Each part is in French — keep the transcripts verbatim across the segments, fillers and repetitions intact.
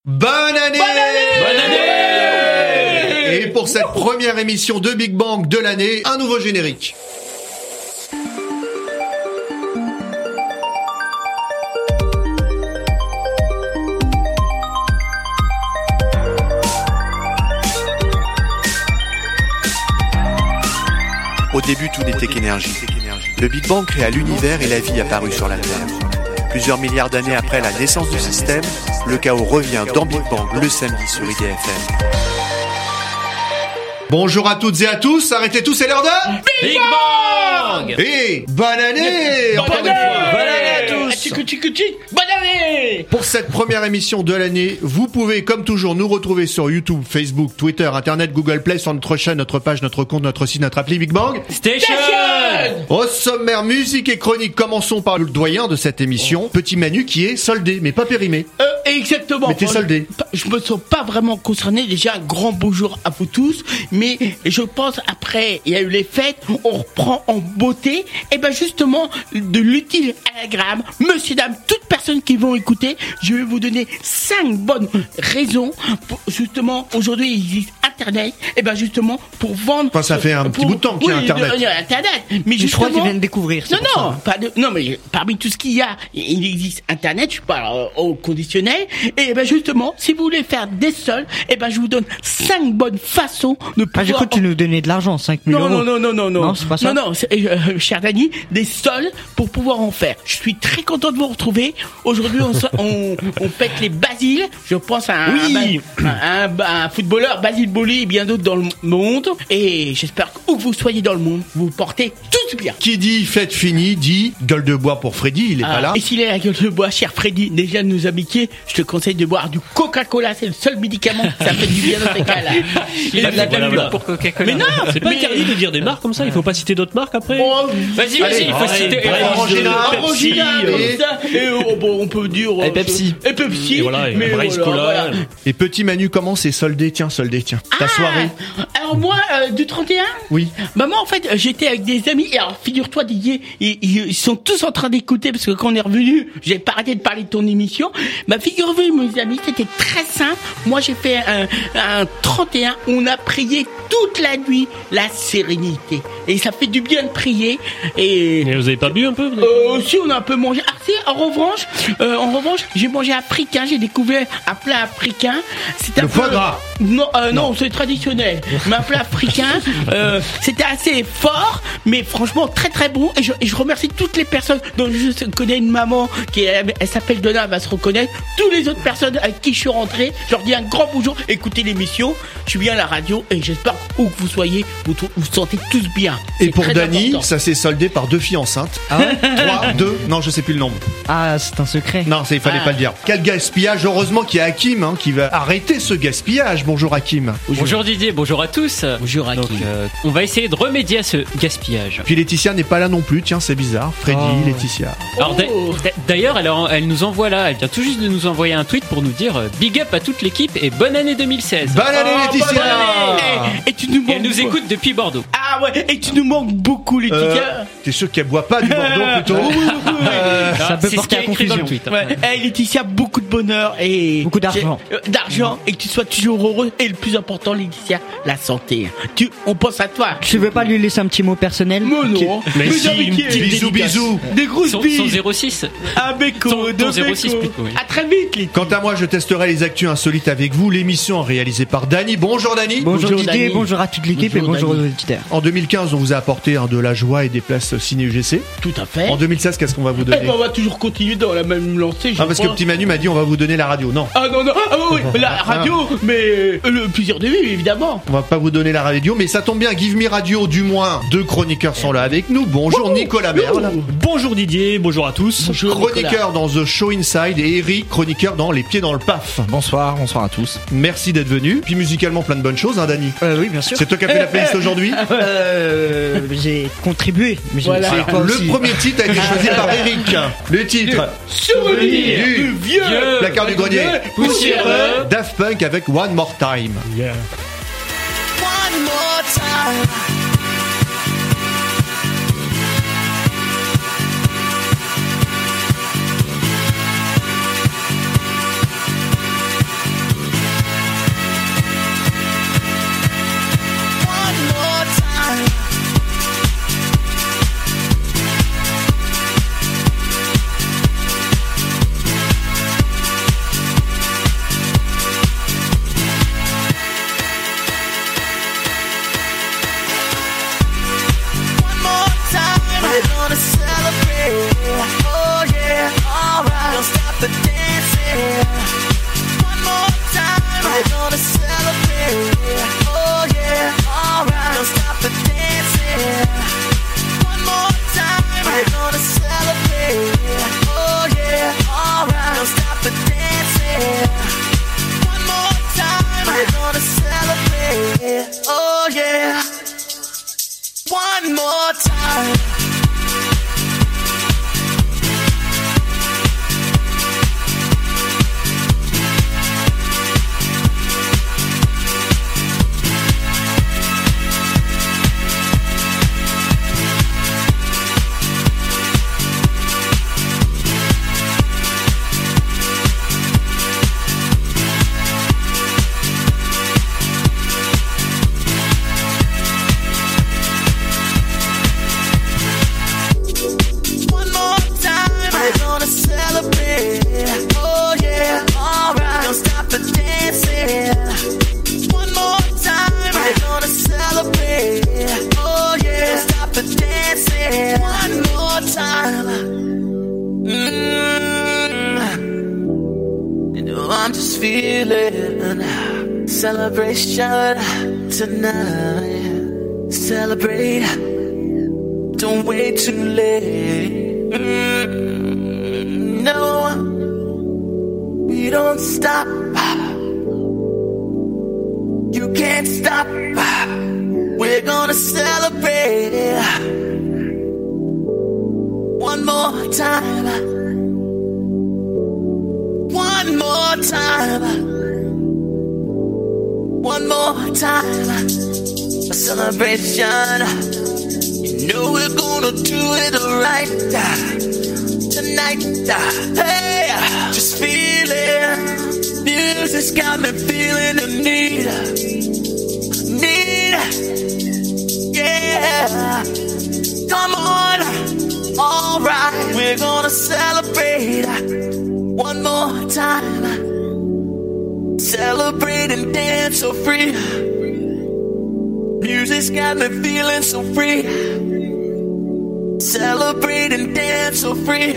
Bonne année! Bonne année! Bonne année! Et pour cette première émission de Big Bang de l'année, un nouveau générique. Au début, tout n'était qu'énergie. Le Big Bang créa l'univers et la vie apparut sur la Terre. Plusieurs milliards d'années après la naissance du système, le chaos revient dans Big Bang le samedi sur I D F M. Bonjour à toutes et à tous, arrêtez tous, c'est l'heure de Big Bang! Et bonne année! Bonne Encore année! une fois. Bonne année à tous! Bonne année! Pour cette première émission de l'année, vous pouvez, comme toujours, nous retrouver sur YouTube, Facebook, Twitter, Internet, Google Play, sur notre chaîne, notre page, notre compte, notre site, notre appli Big Bang Station! Au sommaire, musique et chronique, commençons par le doyen de cette émission, Petit Manu, qui est soldé, mais pas périmé. Euh, exactement. Mais t'es soldé. Je me sens pas vraiment concerné. Déjà, un grand bonjour à vous tous. Mais je pense, après, il y a eu les fêtes, on reprend en beauté. Et ben justement, de l'utile à l'agréable, monsieur, dame, toute personne qui vont écouter, je vais vous donner cinq bonnes raisons pour, justement, aujourd'hui, il existe Internet. Et ben justement, pour vendre... Enfin, ça fait un petit pour, bout de temps qu'il y a oui, Internet. Il y a Internet. Mais Je crois justement... qu'ils viennent de découvrir. Non, non, pas de, non, mais parmi tout ce qu'il y a, il existe Internet, je parle euh, au conditionnel, et ben justement, si vous voulez faire des sols, et ben je vous donne cinq bonnes façons de pouvoir... Ah, j'ai cru que tu nous donnais de l'argent, cinq mille non, euros. non, non, non, non, non, Non, c'est pas ça. Non, non, c'est, euh, cher Dany, des sols pour pouvoir en faire. Je suis très content de vous retrouver. Aujourd'hui, on, se- on, on fête les Basile. Je pense à un, Oui. un, un, un- un footballeur, Basile Boli, et bien d'autres dans le monde. Et j'espère que où que vous soyez dans le monde, vous vous portez tous bien. Qui dit fête finie, dit gueule de bois pour Freddy, il est Ah, pas là. et s'il est la gueule de bois, cher Freddy, déjà de nous habituer, je te conseille de boire du Coca-Cola, c'est le seul médicament, ça fait du bien dans ces cas-là. Il a de la Et- pub pour Coca-Cola. Mais non, C'est pas mais- interdit de dire des marques comme ça, il faut pas citer d'autres marques après. Oh, Vas-y, vas-y, il faut Allez, citer. allez, Orangina, Orangina, Pepsi, mais ça, et oh, bon, on peut dire... Et euh, Pepsi. Et Pepsi. Et voilà, et mais Brace voilà, Cola. voilà. Et Petit Manu, comment c'est soldé? Tiens, soldé, tiens. Ta Ah, soirée? Alors moi, euh, du trente et un, Oui. bah moi en fait j'étais avec des amis et alors figure-toi Didier, ils, ils- ils sont tous en train d'écouter parce que quand on est revenu, j'ai pas arrêté de parler de ton émission. Bah figurez-vous mes amis, c'était très simple. Moi j'ai fait un, un trente et un, on a prié toute la nuit la sérénité et ça fait du bien de prier et Et vous avez pas bu un peu vous avez- euh, si on a un peu mangé. Ah si, en revanche, euh, en revanche, j'ai mangé africain, j'ai découvert un plat africain. C'était un Le peu- foie gras. Non, euh, non, c'est traditionnel. Mais un plat africain, euh, c'était assez fort, mais franchement très très bon. Et je, et je remercie toutes les personnes dont je connais une maman qui elle, elle s'appelle Donna, elle va se reconnaître. Toutes les autres personnes avec qui je suis rentré, je leur dis un grand bonjour. Écoutez l'émission, je suis bien à la radio et j'espère où que vous soyez, vous vous, vous sentez tous bien. Et C'est pour très Dany, important. ça s'est soldé par deux filles enceintes. Ah ouais Trois, deux, non, je sais plus le nombre. Ah, c'est un secret. Non, c'est, il fallait Ah. pas le dire. Quel gaspillage. Heureusement qu'il y a Hakim, hein, qui va arrêter ce gaspillage. Bonjour Hakim. Bonjour Didier, bonjour à tous. Bonjour à Donc, qui euh, on va essayer de remédier à ce gaspillage. Puis Laetitia n'est pas là non plus, tiens, c'est bizarre. Freddy, Oh. Laetitia. Alors d'a- Oh. d'a- d'ailleurs, elle, en- elle nous envoie là, elle vient tout juste de nous envoyer un tweet pour nous dire euh, big up à toute l'équipe et bonne année deux mille seize. Bonne année Oh, Laetitia. bonne année. Et, et tu nous Et manques elle nous beaucoup. écoute depuis Bordeaux. Ah ouais, et tu nous manques beaucoup Laetitia. Euh, T'es sûr qu'elle boit pas du Bordeaux plutôt? Oui, oui, oui, oui. Euh, Ah, Ça peut c'est ce porter qui est à écrit dans le confusion. tweet. hein. Ouais. Eh Laetitia, beaucoup de bonheur et Beaucoup d'argent. Euh, d'argent et que tu sois toujours heureux et le plus important Laetitia, la santé. Tu, on pense à toi. Tu veux pas lui laisser un petit mot personnel? Mais non. Mais si, avec une qui- petite Bisous, dédicace. bisous. Des grosses Son, son billes. zéro six. À Beko, Ton- de ton zéro six Beko. plutôt, oui. À très vite Laetitia. Quant à moi, je testerai les actus insolites avec vous. L'émission réalisée par Dany. Bonjour Dany. Bonjour, Bonjour, Didier, Dany. bonjour à toute l'équipe Bonjour, et bonjour aux Dany. auditeurs. En deux mille quinze, on vous a apporté hein, de la joie et des places ciné U G C. Tout à fait. En deux mille seize, qu'est-ce qu'on va vous Eh donner? ben, on va toujours continuer dans la même lancée. je Ah, parce que crois. Petit Manu m'a dit on va vous donner la radio. Non, Ah non non. Ah oui, oui, la radio, mais euh, le plaisir de vivre évidemment. on va pas vous donner la radio, mais ça tombe bien. Give Me Radio, du moins, deux chroniqueurs sont là avec nous. Bonjour Nicolas Merle, Bonjour Didier, bonjour à tous. Bonjour, Nicolas. chroniqueur dans The Show Inside, et Eric, chroniqueur dans Les Pieds dans le Paf. Bonsoir, bonsoir à tous. Merci d'être venu. Puis musicalement, plein de bonnes choses, hein, Dany. Euh, oui, bien sûr. C'est toi qui as fait la playlist aujourd'hui. Euh, j'ai contribué. Mais j'ai- Voilà. c'est quoi Le aussi premier titre a été choisi par Eric. Le titre, Souvenir Du du vieux placard du grenier. poussiéreux. Daft Punk avec One More Time. Yeah. One more time. time. Celebration tonight. Celebrate. Don't wait too late. Mm, no, we don't stop. You can't stop. We're gonna celebrate. One more time. One more time. One more time, a celebration. You know we're gonna do it right tonight. Hey, just feel it. Music's got me feeling the need, need. Yeah, come on, all right. We're gonna celebrate one more time. Celebrate and dance so free. Music's got me feeling so free. Celebrate and dance so free.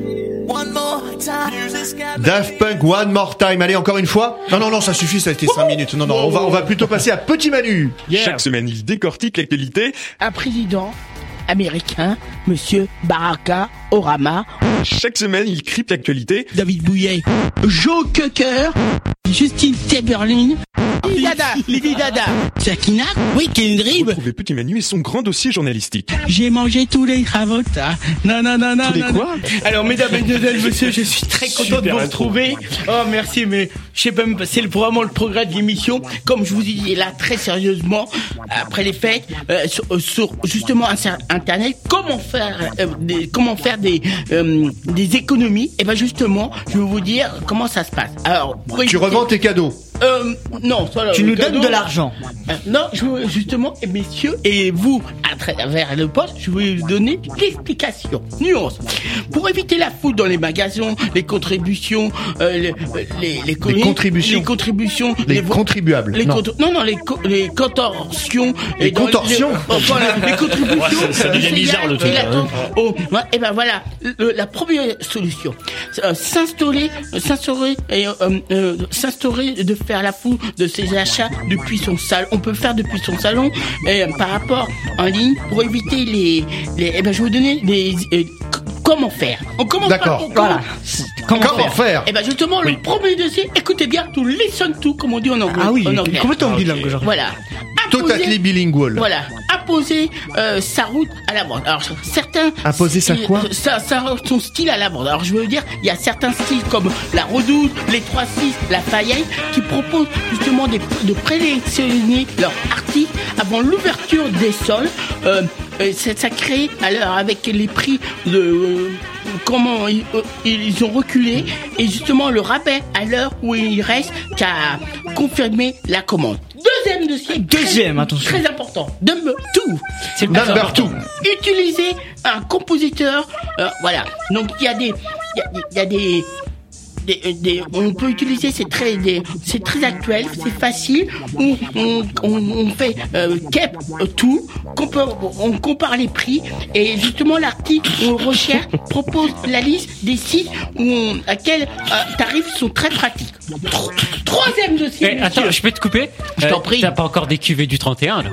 One more time. Music's got me Daft Punk, One More Time. Allez, encore une fois. Non, non, non, ça suffit, ça a été cinq minutes. Non, non, on va, on va plutôt passer à Petit Manu. Yeah. Chaque semaine, il décortique l'actualité. Un président américain, Monsieur Baraka Obama. Chaque semaine, il crypte l'actualité. David Bouillet, Joe Cocker, Justin Timberlake, Lady Dada, Lady Dada, Sakina, Weekend Rib. Retrouvez Petit Manu et son grand dossier journalistique. J'ai mangé tous les cravotas. Non, non, non, non. Tous les non, quoi? Alors, mesdames et messieurs, monsieur, je suis très content de vous retrouver. Oh, merci, mais je sais pas même pas, c'est vraiment le progrès de l'émission. Comme je vous ai dit là, très sérieusement, après les fêtes, euh, sur, euh, sur justement Internet, comment faire, euh, des, comment faire des, euh, des économies. Et ben justement, je vais vous dire comment ça se passe. Alors, pour Tu éviter... revends tes cadeaux. Euh, non, voilà, Tu nous donnes de l'argent. Euh, non, je veux justement, et messieurs, et vous, à travers le poste, je vais vous donner l'explication. Nuance. Pour éviter la foule dans les magasins, les contributions, euh, les, les, les, Les contributions. les contributions, Les vo- contribuables. les Non. contr- non, non, les, co- les contorsions. Les et dans contorsions oh, voilà, les contributions. Ouais, ça- ça du devient C I A bizarre, le et truc, la- hein. oh, ouais, et ben voilà, le- la première solution. Euh, s'installer, euh, s'instaurer, et, euh, euh, s'instaurer de faire la foule de ses achats depuis son salon. On peut faire depuis son salon euh, par rapport en ligne pour éviter les. les eh ben, je vais vous donner les. euh, c- comment faire. On commence D'accord. par comment, Voilà. Comment, comment faire? Eh ben justement, le premier dossier, écoutez bien, to listen to, comme on dit en anglais. Ah oui, en anglais. complètement bilingue aujourd'hui. Voilà. Totally Imposer- bilingual. Voilà, imposer euh, sa route à la bande. Alors certains Imposer sa quoi euh, sa, sa- son style à la bande. Alors je veux dire, il y a certains styles comme la Redoute, les trois six, la Fayette qui proposent justement des, de présélectionner leurs articles avant l'ouverture des sols. Euh, euh, ça, ça crée alors avec les prix de euh, comment ils, euh, ils ont reculé et justement le rabais à l'heure où il reste qu'à confirmer la commande. Deuxième dossier. Deuxième, très, attention. Très important. Number two. C'est le plus Number important. two. Utiliser un compositeur. Euh, voilà. Donc il y a des, il y a, il y a des. Des, des, on peut utiliser, c'est très, des, c'est très actuel, c'est facile. On, on, on, on fait euh, cap euh, tout, qu'on peut, on compare les prix et justement l'article on recherche propose la liste des sites où on, à quels euh, tarifs sont très pratiques. Tro- Troisième dossier. Eh, monsieur. attends, je peux te couper? Je t'en prie. T'as pas encore des cuvées du trente et un, là?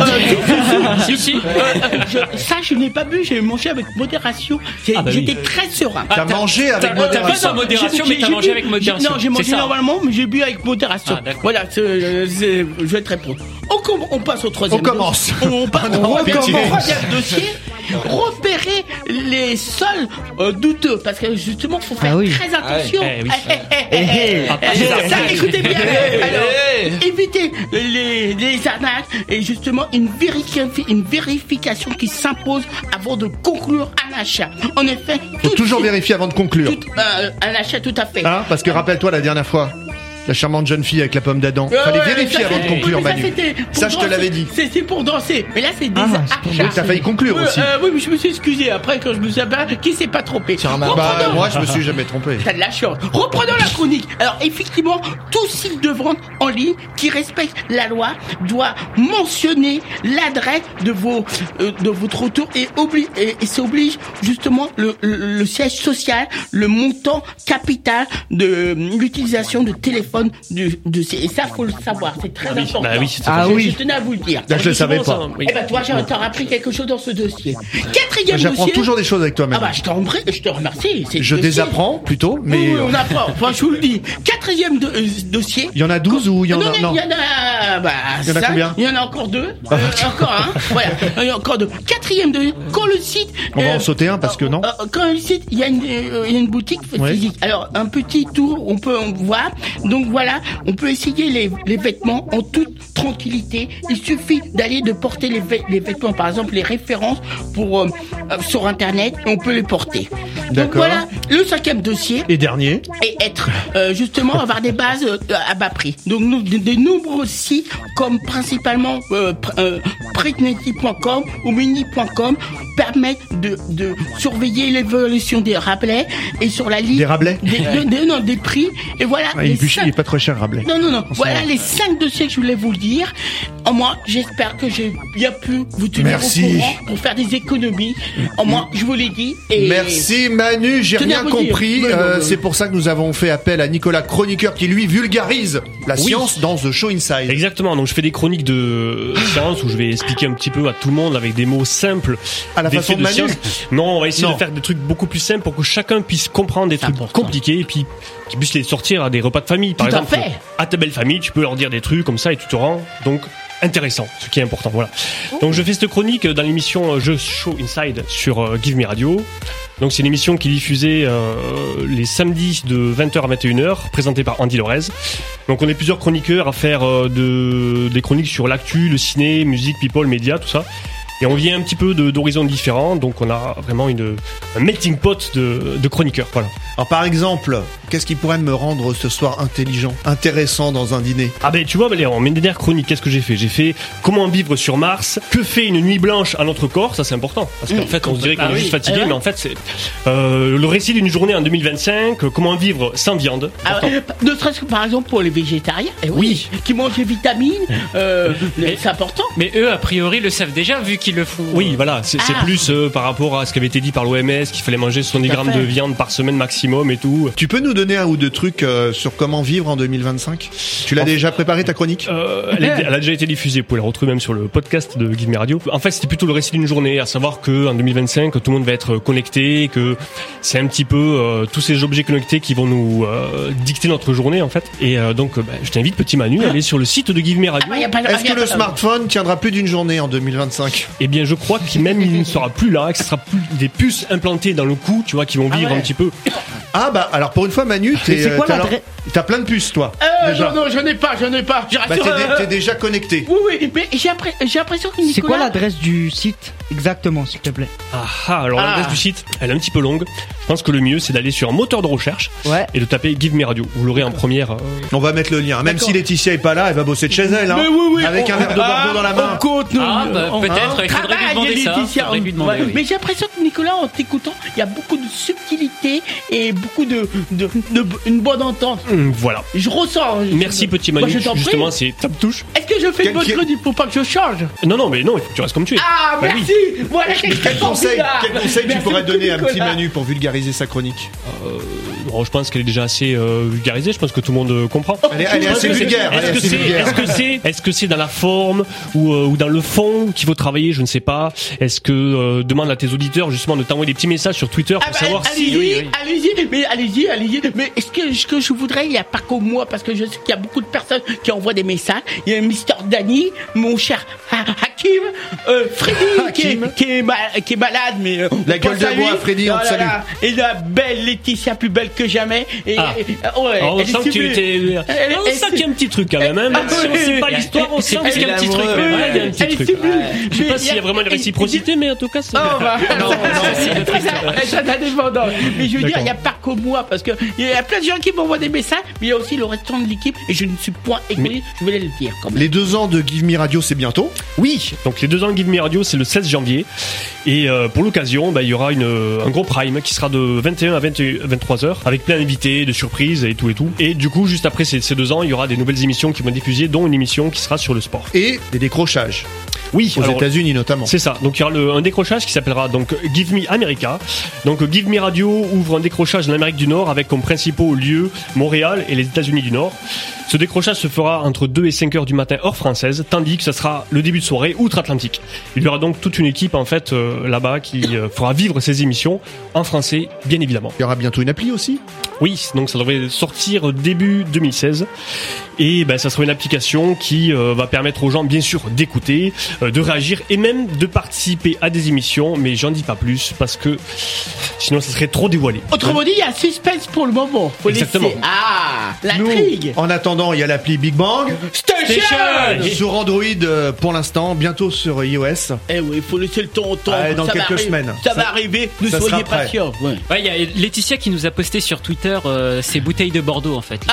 Euh, Si, si. Euh, je- ça, je n'ai pas bu, j'ai mangé avec modération. J'ai- Ah bah oui. J'étais très serein. T'as mangé avec t'as- t'as pas modération. sans modération, J'ai- mais t'as j'ai mangé bu- avec modération. j'ai- Non, j'ai C'est mangé ça. normalement, mais j'ai bu avec modération. Ah, d'accord. Voilà, c'est, euh, c'est- je vais être très pro. On, com- on passe au troisième. On commence. dossier. On, passe Ah non, on pitié. recommence. Troisième dossier. repérer les sols euh, douteux, parce que justement, faut faire Ah oui. très attention. Eh oui. Eh, eh, eh, eh, Ah, eh, les ça, arnaques. écoutez bien. Alors, évitez les, les arnaques et justement une, vérifi- une vérification qui s'impose avant de conclure un achat. En effet, Faut tout- toujours vérifier avant de conclure. tout- euh, un achat tout à fait. Hein, parce que rappelle-toi la dernière fois, la charmante jeune fille avec la pomme d'Adam. Ouais, Fallait ouais, vérifier ça, avant de c'est- conclure, oui, mais Manu. Ça, c'était pour Ça, je te danser. l'avais dit. C'est c'est pour danser. Mais là, c'est des Ah, c'est pour achats. Oui, t'as failli conclure Oui, aussi. euh, oui, mais je me suis excusé après quand je me suis aperçu qui s'est pas trompé. Bah, Reprenons- moi, je me suis jamais trompé. T'as de la chance. Reprenons la chronique. Alors, effectivement, tout site de vente en ligne qui respecte la loi doit mentionner l'adresse de vos, euh, de votre retour et oblige, et, et ça oblige justement le, le, le siège social, le montant capital de euh, l'utilisation de téléphone de, de ces, et ça, faut le savoir. C'est très oui. important. Bah oui, c'est Ah Je- oui. Je tenais à vous le dire. Là, je le savais Souvent, pas. ça, oui. Eh ben, toi, j'ai t'auras appris quelque chose dans ce dossier. Quatrième J'apprends dossier. toujours des choses avec toi, Ah Manu. bah, je t'en prie, je te remercie. C'est Je le dossier. désapprends plutôt, mais Oui, oui, euh, on apprend. Enfin, je vous le dis. Quatrième do- euh, dossier. il y en a douze ou il y en non, a... non, Non. il y en a, bah, Il y en a cinq. combien Il y en a encore deux. Euh, encore un. Voilà. Il y en a encore deux. Quatrième dossier. Quand le site. On va euh, en sauter un parce que non. euh, quand le site, il y a une, euh, il y a une boutique Ouais. physique. Alors, un petit tour, on peut on voir. Donc voilà, on peut essayer les, les vêtements en toute tranquillité. Il suffit d'aller de porter les, vê- les vêtements, par exemple les références pour euh, euh, sur internet, et on peut les porter. Donc D'accord. voilà, le cinquième dossier Et dernier. et être euh, justement avoir des bases euh, à bas prix. Donc nous, de, de nombreux sites comme principalement euh, pr- euh, Pretnety point com ou Mini point com permettent de, de surveiller l'évolution des rabelais et sur la liste Des rabelais des, de- de- non, des prix et voilà. Ah, il, les est plus- cinq- il est pas trop cher, Rabelais. non, non, non. On s'en Voilà va. les cinq dossiers que je voulais vous le dire. En moins, j'espère que j'ai bien pu vous tenir Merci. au courant pour faire des économies. En moins, je vous l'ai dit. Et Merci Manu, j'ai Tenez à rien vous dire. compris. Mais non, Euh, mais- c'est pour ça que nous avons fait appel à Nicolas Chroniqueur qui lui vulgarise la Oui. science dans The Show Inside. Exactement, donc je fais des chroniques de science où je vais expliquer un petit peu à tout le monde avec des mots simples. À la des façon faits de Manu. science. Non, on va essayer Non. de faire des trucs beaucoup plus simples pour que chacun puisse comprendre des trucs important. compliqués et puis qu'ils puissent les sortir à des repas de famille. Par Tout à exemple, fait. à ta belle famille, tu peux leur dire des trucs comme ça et tu te rends donc intéressant, ce qui est important. Voilà. Donc je fais cette chronique dans l'émission euh, Je Show Inside sur euh, Give Me Radio. Donc c'est une émission qui est diffusée euh, les samedis de vingt heures à vingt et une heures, présentée par Andy Lorez. Donc on est plusieurs chroniqueurs à faire euh, de, des chroniques sur l'actu, le ciné, musique, people, médias, tout ça. Et on vient un petit peu de- d'horizons différents, donc on a vraiment une, un melting pot de, de chroniqueurs. Voilà. Alors par exemple, qu'est-ce qui pourrait me rendre ce soir intelligent, intéressant dans un dîner? Ah ben tu vois Valérie, en mes dernières chroniques, qu'est-ce que j'ai fait? J'ai fait comment vivre sur Mars, que fait une nuit blanche à notre corps, ça c'est important, parce qu'en Mmh. fait on se dirait qu'on Ah est oui. juste fatigué, Ah ouais. mais en fait c'est euh, le récit d'une journée en deux mille vingt-cinq, euh, comment vivre sans viande. Ah, Important. euh, ne serait-ce que par exemple pour les végétariens, eh oui, qui mangent des vitamines, euh, c'est important. Mais eux, a priori, le savent déjà vu qu'ils le font. Oui, voilà, c'est c'est Ah. plus euh, par rapport à ce qui avait été dit par l'O M S, qu'il fallait manger soixante-dix Tout à grammes fait. de viande par semaine maximum et tout. Tu peux nous donner un ou deux trucs euh, sur comment vivre en deux mille vingt-cinq? Tu l'as déjà préparé ta chronique? Euh, elle, est- elle a déjà été diffusée, vous pouvez la retrouver même sur le podcast de Give Me Radio. En fait, c'était plutôt le récit d'une journée, à savoir que en deux mille vingt-cinq, tout le monde va être connecté, que c'est un petit peu euh, tous ces objets connectés qui vont nous euh, dicter notre journée en fait. Et euh, donc, euh, bah, je t'invite, petit Manu, à aller sur le site de Give Me Radio. Ah, y a pas- Est-ce y a que le pas- smartphone tiendra plus d'une journée en deux mille vingt-cinq? Eh bien, je crois qu'il même il ne sera plus là, que ce sera plus des puces implantées dans le cou, tu vois, qui vont Ah vivre ouais. un petit peu. Ah bah alors pour une fois Manu, t'es, c'est quoi euh, t'as, l'adresse t'as plein de puces toi. Euh, déjà. non, non, je n'ai pas, je n'ai pas. Je Bah rassure, t'es, dé- euh, t'es déjà connecté. Oui, oui, mais j'ai appris- j'ai l'impression que Nicolas... C'est quoi l'adresse du site exactement, s'il te plaît? Ah, ah alors Ah. l'adresse du site, elle est un petit peu longue. Je pense que le mieux, c'est d'aller sur un moteur de recherche Ouais. et de taper Give Me Radio. Vous l'aurez en première. euh, On va mettre le lien. Même D'accord. si Laetitia est pas là, elle va bosser de chez elle, hein. Mais oui, oui, Avec on- un verre de Bordeaux Ah, dans la main. on compte, nous. Ah, bah, On- peut-être, hein, il faudrait lui travaille, demander ça. Laetitia, Faudrait lui on- demander, ouais. oui. Mais j'ai l'impression que Nicolas, en t'écoutant, il y a beaucoup de subtilité et beaucoup de, de, de- une bonne entente. hum, Voilà. Je ressens. Merci petit Manu. Moi, je t'en prie. Justement, c'est ça me touche. Est-ce que je fais Quel une bonne qui- chronique? Faut pas que je change. Non, non, mais non, il faut que tu restes comme tu es. Ah, Bah oui. merci. Voilà. Quel conseil, quel conseil tu Merci pourrais beaucoup, donner à un petit Nicolas. Manu pour vulgariser sa chronique? Bon, je pense qu'elle est déjà assez euh, vulgarisée. Je pense que tout le monde euh, comprend. Elle est, elle est assez Est-ce que vulgaire. c'est- elle est Est-ce que assez c'est vulgaire. est-ce que c'est est-ce que c'est dans la forme ou, euh, ou dans le fond qu'il faut travailler? Je ne sais pas. Est-ce que euh, demande à tes auditeurs justement de t'envoyer des petits messages sur Twitter pour Ah bah, savoir allez-y, si oui, oui. allez-y, mais allez-y, allez-y. Mais est-ce que ce que je voudrais, il n'y a pas que moi, parce que je sais qu'il y a beaucoup de personnes qui envoient des messages. Il y a Mister Danny, mon cher Ha- Hakim, euh, Freddy qui Jim. qui est, ma- qui est malade, mais euh, La on gueule pense de à bois, lui. Freddy, on Oh te là salue. là. Et la belle Laetitia, plus belle que jamais. Et, Ah. et- et- ouais, Alors, on elle est sent que tu sublime. étais. Elle- On elle- sent qu'il y a un petit truc quand même, hein. Même Ah, si on oui, sait oui, pas oui. l'histoire, on sent C'est qu'il y a un petit truc. amoureux, Ouais, ouais. il y a un petit Elle est truc. sublime. Je sais pas s'il y a vraiment une réciprocité, mais en tout cas, c'est. Oh, bah, Non, non. c'est notre histoire. C'est indépendant. Mais je veux dire, D'accord. il n'y a pas que moi, parce que il y a plein de gens qui m'envoient des messages, mais il y a aussi le restant de l'équipe, et je ne suis point égoïste, je voulais le dire quand même. Les deux ans de Give Me Radio, c'est bientôt. Oui, donc les deux ans de Give Me Radio, c'est le seize janvier. Et euh, pour l'occasion, bah, il y aura une, un gros prime qui sera de vingt et un à vingt et un, vingt-trois heures, avec plein d'invités, de surprises et tout et tout. Et du coup, juste après ces, ces deux ans, il y aura des nouvelles émissions qui vont être diffusées, dont une émission qui sera sur le sport. Et des décrochages. Oui, Aux alors, États-Unis notamment. c'est ça. Donc il y aura le- un décrochage qui s'appellera donc Give Me America. Donc Give Me Radio ouvre un décrochage en Amérique du Nord avec comme principaux lieux Montréal et les États-Unis du Nord. Ce décrochage se fera entre deux et cinq heures du matin heure française, tandis que ça sera le début de soirée outre-Atlantique. Il y aura donc toute une équipe en fait euh, là-bas qui euh, fera vivre ces émissions en français, bien évidemment. Il y aura bientôt une appli aussi. Oui, donc ça devrait sortir début deux mille seize. Et ben, ça sera une application qui euh, va permettre aux gens, bien sûr, d'écouter, euh, de réagir et même de participer à des émissions. Mais j'en dis pas plus parce que sinon, ça serait trop dévoilé. Autrement dit, il y a suspense pour le moment. Faut Exactement. laisser. Ah, Nous, l'intrigue. en attendant, il y a l'appli Big Bang. Station. Sur Android euh, pour l'instant, bientôt sur iOS. Eh oui, il faut laisser le temps au temps. Ouais, dans ça va quelques arriver. semaines. Ça, Ça- va arriver. Ne ça soyez sera prêt. patients. Ouais. Ouais, il y a Laetitia qui nous a posté sur Twitter euh, ses bouteilles de Bordeaux en fait.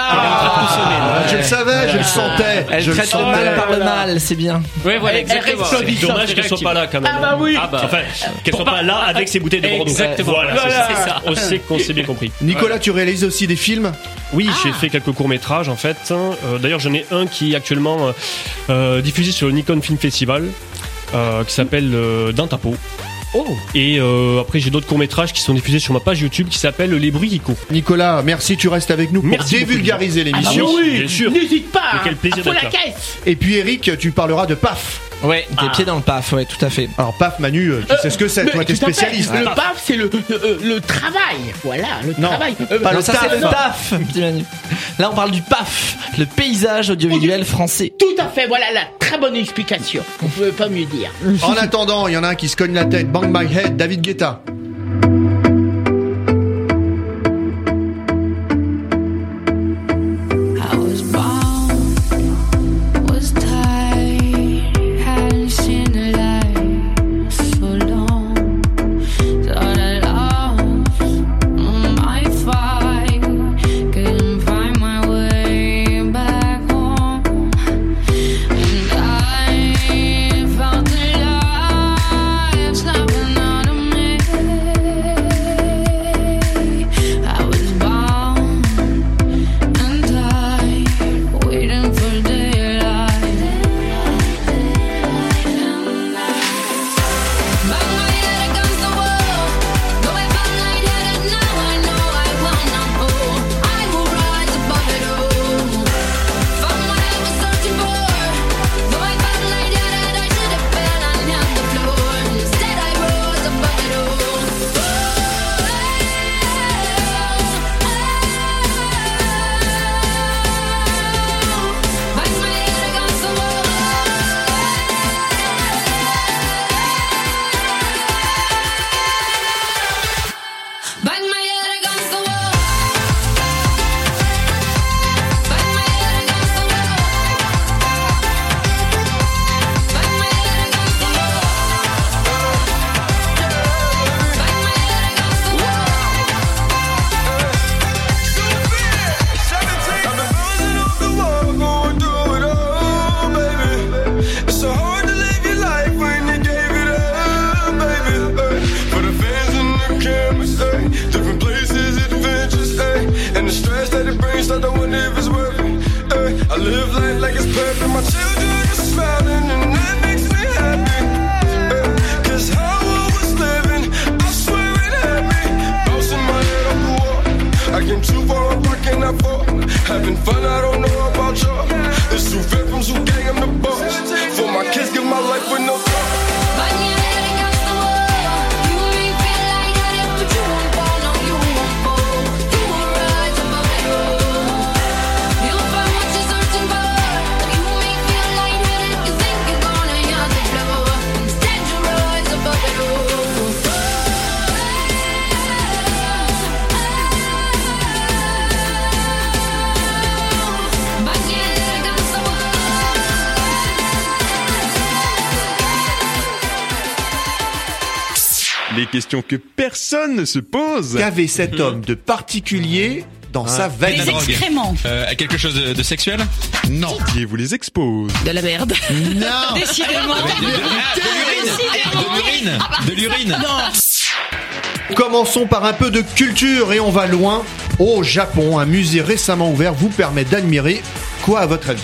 Ah, je le savais, je le sentais. Elle je le traite le sentais. mal par le mal, c'est bien. Ouais, voilà, Elle- elle exactement. reste Ouais. solide. Dommage qu'elle soit pas là quand même. Ah bah oui. Ah bah. Enfin, qu'elle soit pas là avec ses bouteilles de Bordeaux. Exactement. Voilà, c'est Voilà. ça. C'est ça. On sait qu'on s'est bien compris. Nicolas, tu réalises aussi des films. Oui, j'ai fait quelques courts-métrages en fait. Euh, D'ailleurs, j'en ai un qui est actuellement euh, euh, diffusé sur le Nikon Film Festival euh, qui s'appelle euh, Dans ta peau. Oh. Et euh, après, j'ai d'autres courts-métrages qui sont diffusés sur ma page YouTube qui s'appelle Les bruits qui courent. Nicolas, merci, tu restes avec nous pour Merci beaucoup, dévulgariser Ah bah l'émission. oui, bien sûr. n'hésite pas. Mais quel hein. plaisir Ah, faut d'être la là. caisse. Et puis Eric, tu parleras de P A F. Ouais, des pieds dans le paf, ouais, tout à fait. Alors P A F, Manu, euh, tu sais ce que c'est, Mais toi t'es tout à fait. spécialiste. Le P A F, c'est le, le, le travail. Voilà, le Non, travail. Euh, pas Non, le ça taf. c'est le taf, petit Manu. Là, on parle du paf, le paysage audiovisuel français. Tout à fait, voilà la très bonne explication. On peut pas mieux dire. En attendant, il y en a un qui se cogne la tête. Bang my head, David Guetta. I was bound, was tied, hadn't seen the light so long. Thought I lost my fight, couldn't find my way back home. And I found the light snapping out of me. Les questions que personne ne se pose. Qu'avait cet homme de particulier dans sa valise? Des excréments. Euh, quelque chose de, de sexuel? Non. Qui vous les expose? De la merde. Non. Décidément. De l'urine. De l'urine. Commençons par un peu de culture et on va loin. Au Japon, un musée récemment ouvert vous permet d'admirer quoi à votre avis?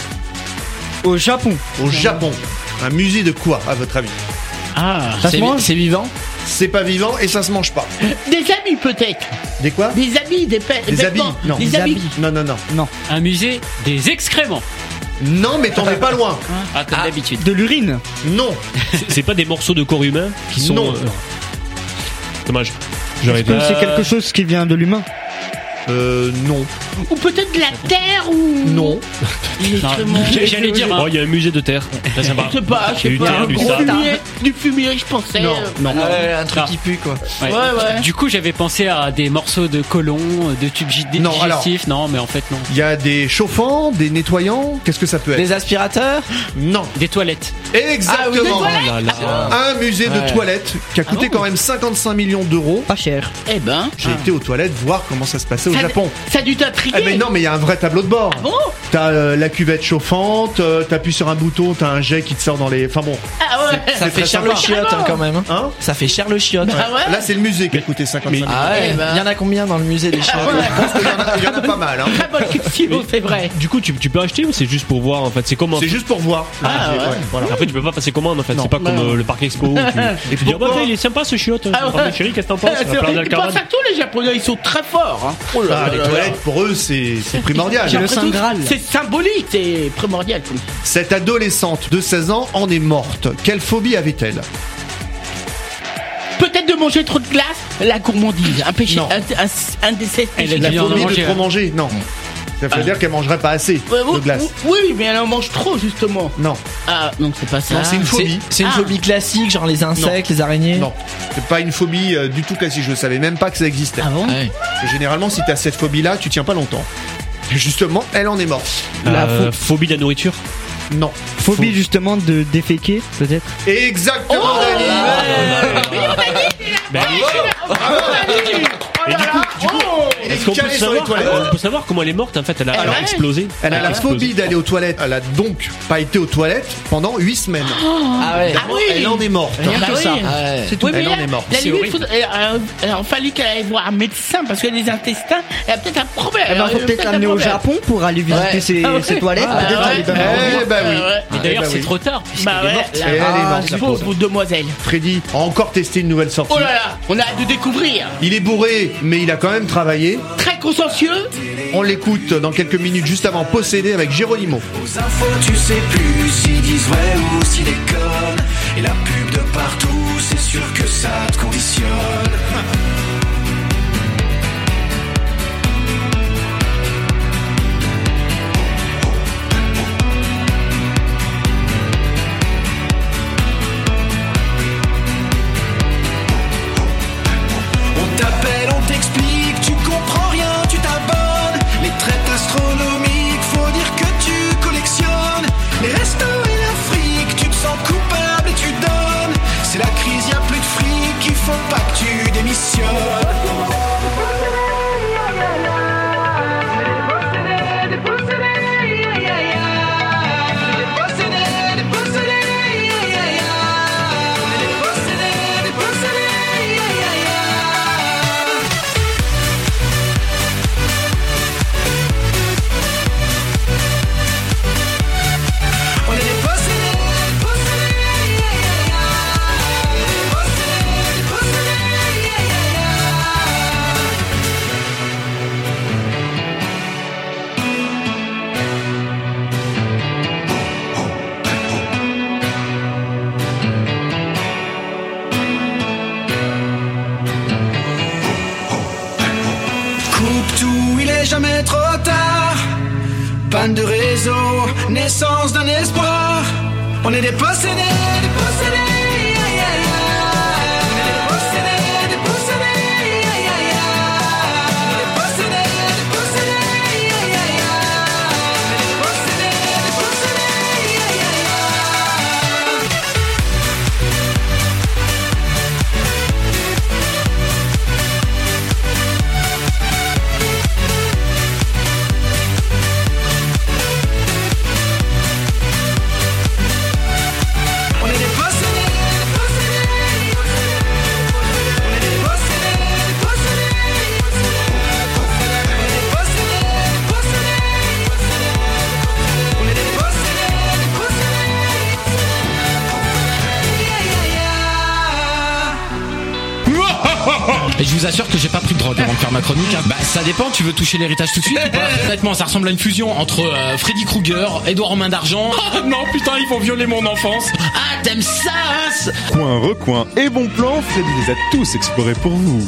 Au Japon. Au Japon. Un musée de quoi à votre avis? Ah, Ça se C'est mange c'est vivant? C'est pas vivant et ça se mange pas. Des habits peut-être. Des quoi? Des habits, des, pa- Des habits? vêtements. Non. Des Des habits. habits. Non, non, non. Non. un musée des excréments. Non, mais t'en es pas loin. Ah, comme d'habitude. De l'urine. Non. C'est- C'est pas des morceaux de corps humain qui sont. Non. euh, Dommage. J'aurais Est-ce que été. c'est quelque chose qui vient de l'humain? Euh, non. Ou peut-être de la terre ou. Non. Non, j'- J'allais dire. Oh, il y a un musée de terre. Très sympa. Je sais pas, je Il y a sais du pas. terre, du Du sable. fumier, du fumier, je pensais. Non. euh, Non. Ouais, un truc Non. qui pue quoi. Ouais. Ouais, ouais. Du coup, j'avais pensé à des morceaux de côlon, de tubes gi- Non, alors. digestifs. Non, mais en fait, non. Il y a des chauffants, des nettoyants. Qu'est-ce que ça peut être? Des aspirateurs? Non. Des toilettes. Exactement. Oh là là. Un musée de Ouais. toilettes qui a coûté bon quand même cinquante-cinq millions d'euros. Pas cher. Eh ben. J'ai été aux toilettes voir comment ça se passait au ça, Japon. Ça a dû t'intriguer. Eh mais non, mais il y a un vrai tableau de bord. Ah bon? T'as euh, la cuvette chauffante, euh, t'appuies sur un bouton, t'as un jet qui te sort dans les. Enfin bon. Ah ouais. Ça C'est fait très cher sympa. le chiotte hein, quand même. hein. Hein? Ça fait cher le chiotte. Ah ouais. Là, c'est le musée qui a coûté cinquante-cinq millions. Ah ouais, Eh ben. il y en a combien dans le musée des chiottes? Ouais. Je pense qu'il y en a- il y en a pas mal. Hein. Très bonne question, c'est vrai. Du coup, tu, tu peux acheter ou c'est juste pour voir en fait? C'est comment? C'est juste pour voir. Ah, C'est- ouais. voilà. Après, tu peux pas passer commande en fait. Non. C'est pas comme Non. euh, le parc expo. Où tu, tu dis, ah bah, pourquoi il est sympa ce chiotte. Ah ouais. Ah, chérie, qu'est-ce que t'en penses? C'est Plein vrai, ils d'alcaran. pensent à tous les Japonais, ils sont très forts. Hein. Oh là Ah, là les là là. toilettes, pour eux, c'est c'est primordial. C'est le Après Saint tout, Graal. C'est symbolique, c'est primordial. comme- Cette adolescente de seize ans en est morte. Quelle phobie avait-elle? Peut-être de manger trop de glace, la gourmandise, un péché, Non. un, un, un des sept Elle péchés. a La bien phobie manger, de trop hein. manger? Non. Ça veut dire qu'elle mangerait pas assez Ouais, de oui, glace. oui, mais elle en mange trop justement. Non. Ah, donc c'est pas ça. Non, c'est une phobie. C'est c'est une Ah. phobie classique, genre les insectes, les araignées. Non. C'est pas une phobie euh, du tout classique. Je savais même pas que ça existait. Ah bon? Ouais. Parce que généralement, si t'as cette phobie-là, tu tiens pas longtemps. Et justement, elle en est morte. La Euh, pho- phobie de la nourriture. Non. phobie justement de déféquer, peut-être. Exactement, Oh Dani. Ben, Oh là là, oh Est-ce qu'on peut calé sur les savoir, toilettes. on peut savoir comment elle est morte en fait? Elle a, elle a Alors, explosé. Elle a la explosé. phobie d'aller aux toilettes. Elle a donc pas été aux toilettes pendant huit semaines. Ah ouais. Ah oui. Elle en est morte. Rien Rien que que ça. ça. Ouais. C'est tout. Oui, mais Elle là, en est morte. la C'est limite, horrible. faut- euh, euh, alors, il fallait qu'elle aille voir un médecin parce que les intestins, elle a peut-être un problème. Eh ben, faut Elle a peut-être un l'amener au problème. Japon pour aller visiter Ouais. ses, Ah ouais. ses toilettes. Ah peut-être ouais. ça lui donnera envie. Eh bah oui. Ah ouais. Mais d'ailleurs, bah c'est oui. trop tard. puisqu'elle Bah est ouais, morte. la- Elle est ah, morte, la pauvre pauvre. demoiselle. Freddy a encore testé une nouvelle sortie. Oh là là, on a hâte de découvrir. Il est bourré, mais il a quand même travaillé. Très consciencieux. On l'écoute dans quelques minutes, juste avant Possédé avec Géronimo. Aux infos, tu sais plus s'ils disent vrai ou s'ils déconnent. Et la pub de partout, c'est sûr que ça te conditionne. On t'appelle, on t'explique, tu comprends rien, tu t'abonnes. Les traites astronomiques, faut dire que tu collectionnes. Les restos et l'Afrique, tu te sens coupable et tu donnes. C'est la crise, y a plus de fric, il faut pas que tu démissionnes. On est des possédés, des possédés, yeah, yeah, yeah. Des possédés, des possédés, yeah, yeah, yeah. Coupe tout, il est jamais trop tard. Panne de réseau, naissance d'un espoir. On est des possédés, des possédés, yeah, yeah, yeah. On est des possédés, des possédés, yeah, yeah, yeah. On est des possédés, des possédés, yeah, yeah, yeah. On est des possédés, des possédés, yeah, yeah, yeah. je vous assure que j'ai pas pris de drogue avant de faire ma chronique. Hein. Bah, ça dépend, tu veux toucher l'héritage tout de suite ou pas? Honnêtement, ça ressemble à une fusion entre euh, Freddy Krueger, Edouard aux mains d'argent. Oh, non, putain, ils vont violer mon enfance. Ah, t'aimes ça, hein? Coin, recoin et bon plan, Freddy les a tous explorés pour vous.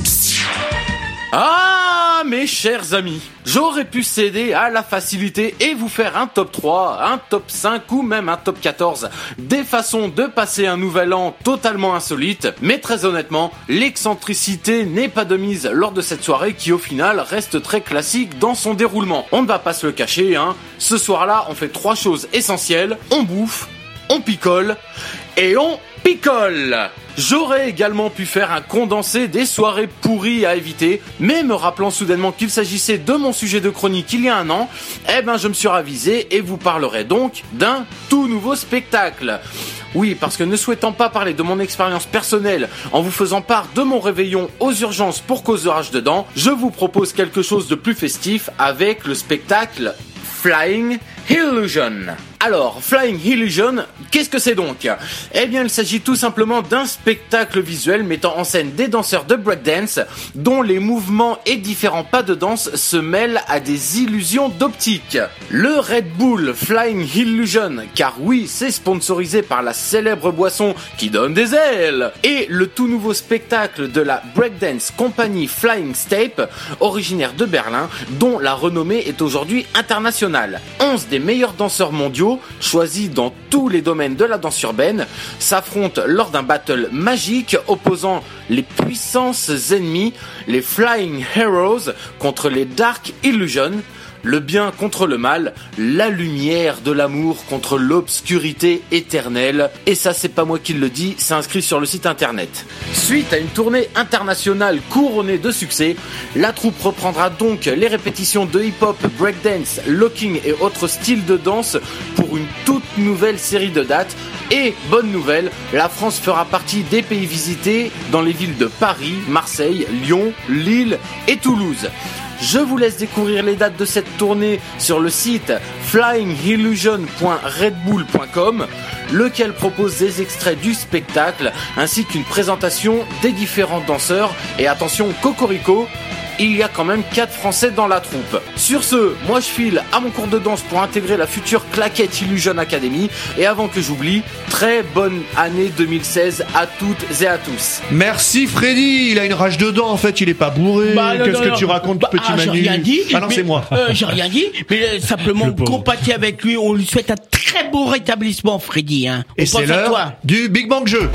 Ah, mes chers amis, j'aurais pu céder à la facilité et vous faire un top trois, un top cinq ou même un top quatorze. Des façons de passer un nouvel an totalement insolite, mais très honnêtement, l'excentricité n'est pas de mise lors de cette soirée qui au final reste très classique dans son déroulement. On ne va pas se le cacher, hein. Ce soir-là, on fait trois choses essentielles. On bouffe, on picole et on picole. J'aurais également pu faire un condensé des soirées pourries à éviter, mais me rappelant soudainement qu'il s'agissait de mon sujet de chronique il y a un an, eh ben je me suis ravisé et vous parlerai donc d'un tout nouveau spectacle. Oui, parce que ne souhaitant pas parler de mon expérience personnelle en vous faisant part de mon réveillon aux urgences pour cause de rage dedans, je vous propose quelque chose de plus festif avec le spectacle Flying Illusion. Alors, Flying Illusion, qu'est-ce que c'est donc? Eh bien, il s'agit tout simplement d'un spectacle visuel mettant en scène des danseurs de breakdance dont les mouvements et différents pas de danse se mêlent à des illusions d'optique. Le Red Bull Flying Illusion, car oui, c'est sponsorisé par la célèbre boisson qui donne des ailes, et le tout nouveau spectacle de la breakdance compagnie Flying Stape, originaire de Berlin, dont la renommée est aujourd'hui internationale. onze des meilleurs danseurs mondiaux, choisis dans tous les domaines de la danse urbaine, s'affrontent lors d'un battle magique opposant les puissances ennemies, les Flying Heroes contre les Dark Illusion, le bien contre le mal, la lumière de l'amour contre l'obscurité éternelle. Et ça, c'est pas moi qui le dis, c'est inscrit sur le site internet. Suite à une tournée internationale couronnée de succès, la troupe reprendra donc les répétitions de hip-hop, breakdance, locking et autres styles de danse pour une toute nouvelle série de dates. Et bonne nouvelle, la France fera partie des pays visités dans les villes de Paris, Marseille, Lyon, Lille et Toulouse. Je vous laisse découvrir les dates de cette tournée sur le site flying illusion point red bull point com, lequel propose des extraits du spectacle ainsi qu'une présentation des différents danseurs. Et attention, cocorico, il y a quand même quatre Français dans la troupe. Sur ce, moi je file à mon cours de danse pour intégrer la future Claquette Illusion Academy. Et avant que j'oublie, très bonne année deux mille seize à toutes et à tous. Merci Freddy, il a une rage dedans en fait, il est pas bourré. Bah, non, Qu'est-ce non, que non. tu racontes, Bah, petit ah, j'ai Manu? rien dit. Ah non, mais, c'est moi. Euh, j'ai rien dit, mais euh, simplement compatis avec lui, on lui souhaite un très beau rétablissement, Freddy. Hein. On Et pense c'est à l'heure toi. du Big Bang Jeu.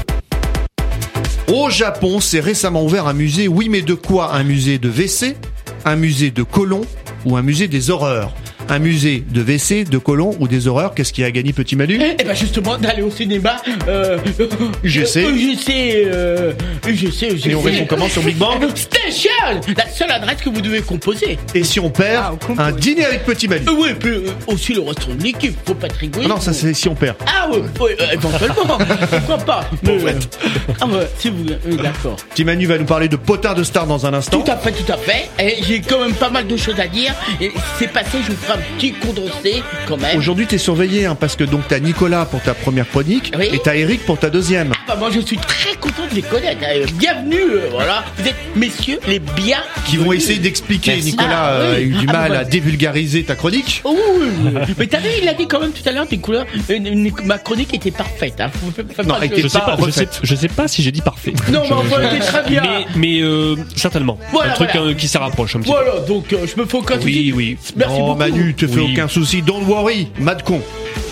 Au Japon, s'est récemment ouvert un musée. Oui, mais de quoi? Un musée de W C, un musée de colons ou un musée des horreurs? Un musée de W C, de colons ou des horreurs? Qu'est-ce qui a gagné, petit Manu? Eh ben justement, d'aller au cinéma. Euh, U G C. U G C. Euh, U G C. U G C. Et on répond comment sur Big Bang? Station, la seule adresse que vous devez composer. Et si on perd, Ah, un dîner avec petit Manu. Euh, oui, puis euh, aussi le restaurant de l'équipe. Faut pas te rigoler. Ah non, ça c'est si on perd. Ah ouais, ouais, euh, éventuellement. Pourquoi pas? Mais, euh, ah ouais, si vous, euh, d'accord. Petit Manu va nous parler de potin de star dans un instant. Tout à fait, tout à fait. Et j'ai quand même pas mal de choses à dire. Et c'est passé, je vous ferai un petit condensé quand même. Aujourd'hui, t'es surveillé, hein, parce que donc t'as Nicolas pour ta première chronique Oui. et t'as Eric pour ta deuxième. Bah, moi, je suis très content de les connaître. Euh, bienvenue, euh, voilà. Vous êtes, messieurs, les biens Qui vont essayer d'expliquer. Merci. Nicolas Ah, euh, a oui. eu du Ah, mal bah, à dévulgariser ta chronique. Oh, oui, oui. Mais t'as vu, il a dit quand même tout à l'heure, tes couleurs, une- une- ma chronique était parfaite. Hein. Faut- faut- faut Non, pas elle que- était Je sais pas pas, je sais, refaite. je sais pas si j'ai dit parfait. Non, Je- mais enfin, je- elle était très bien. Mais, mais euh, certainement. Voilà, un truc voilà. euh, qui se rapproche un petit Voilà, donc euh, je me fais aucun peu. souci. Oui, oui. Merci non, beaucoup. Manu, te fais Oui. aucun souci. Don't worry, Madcon.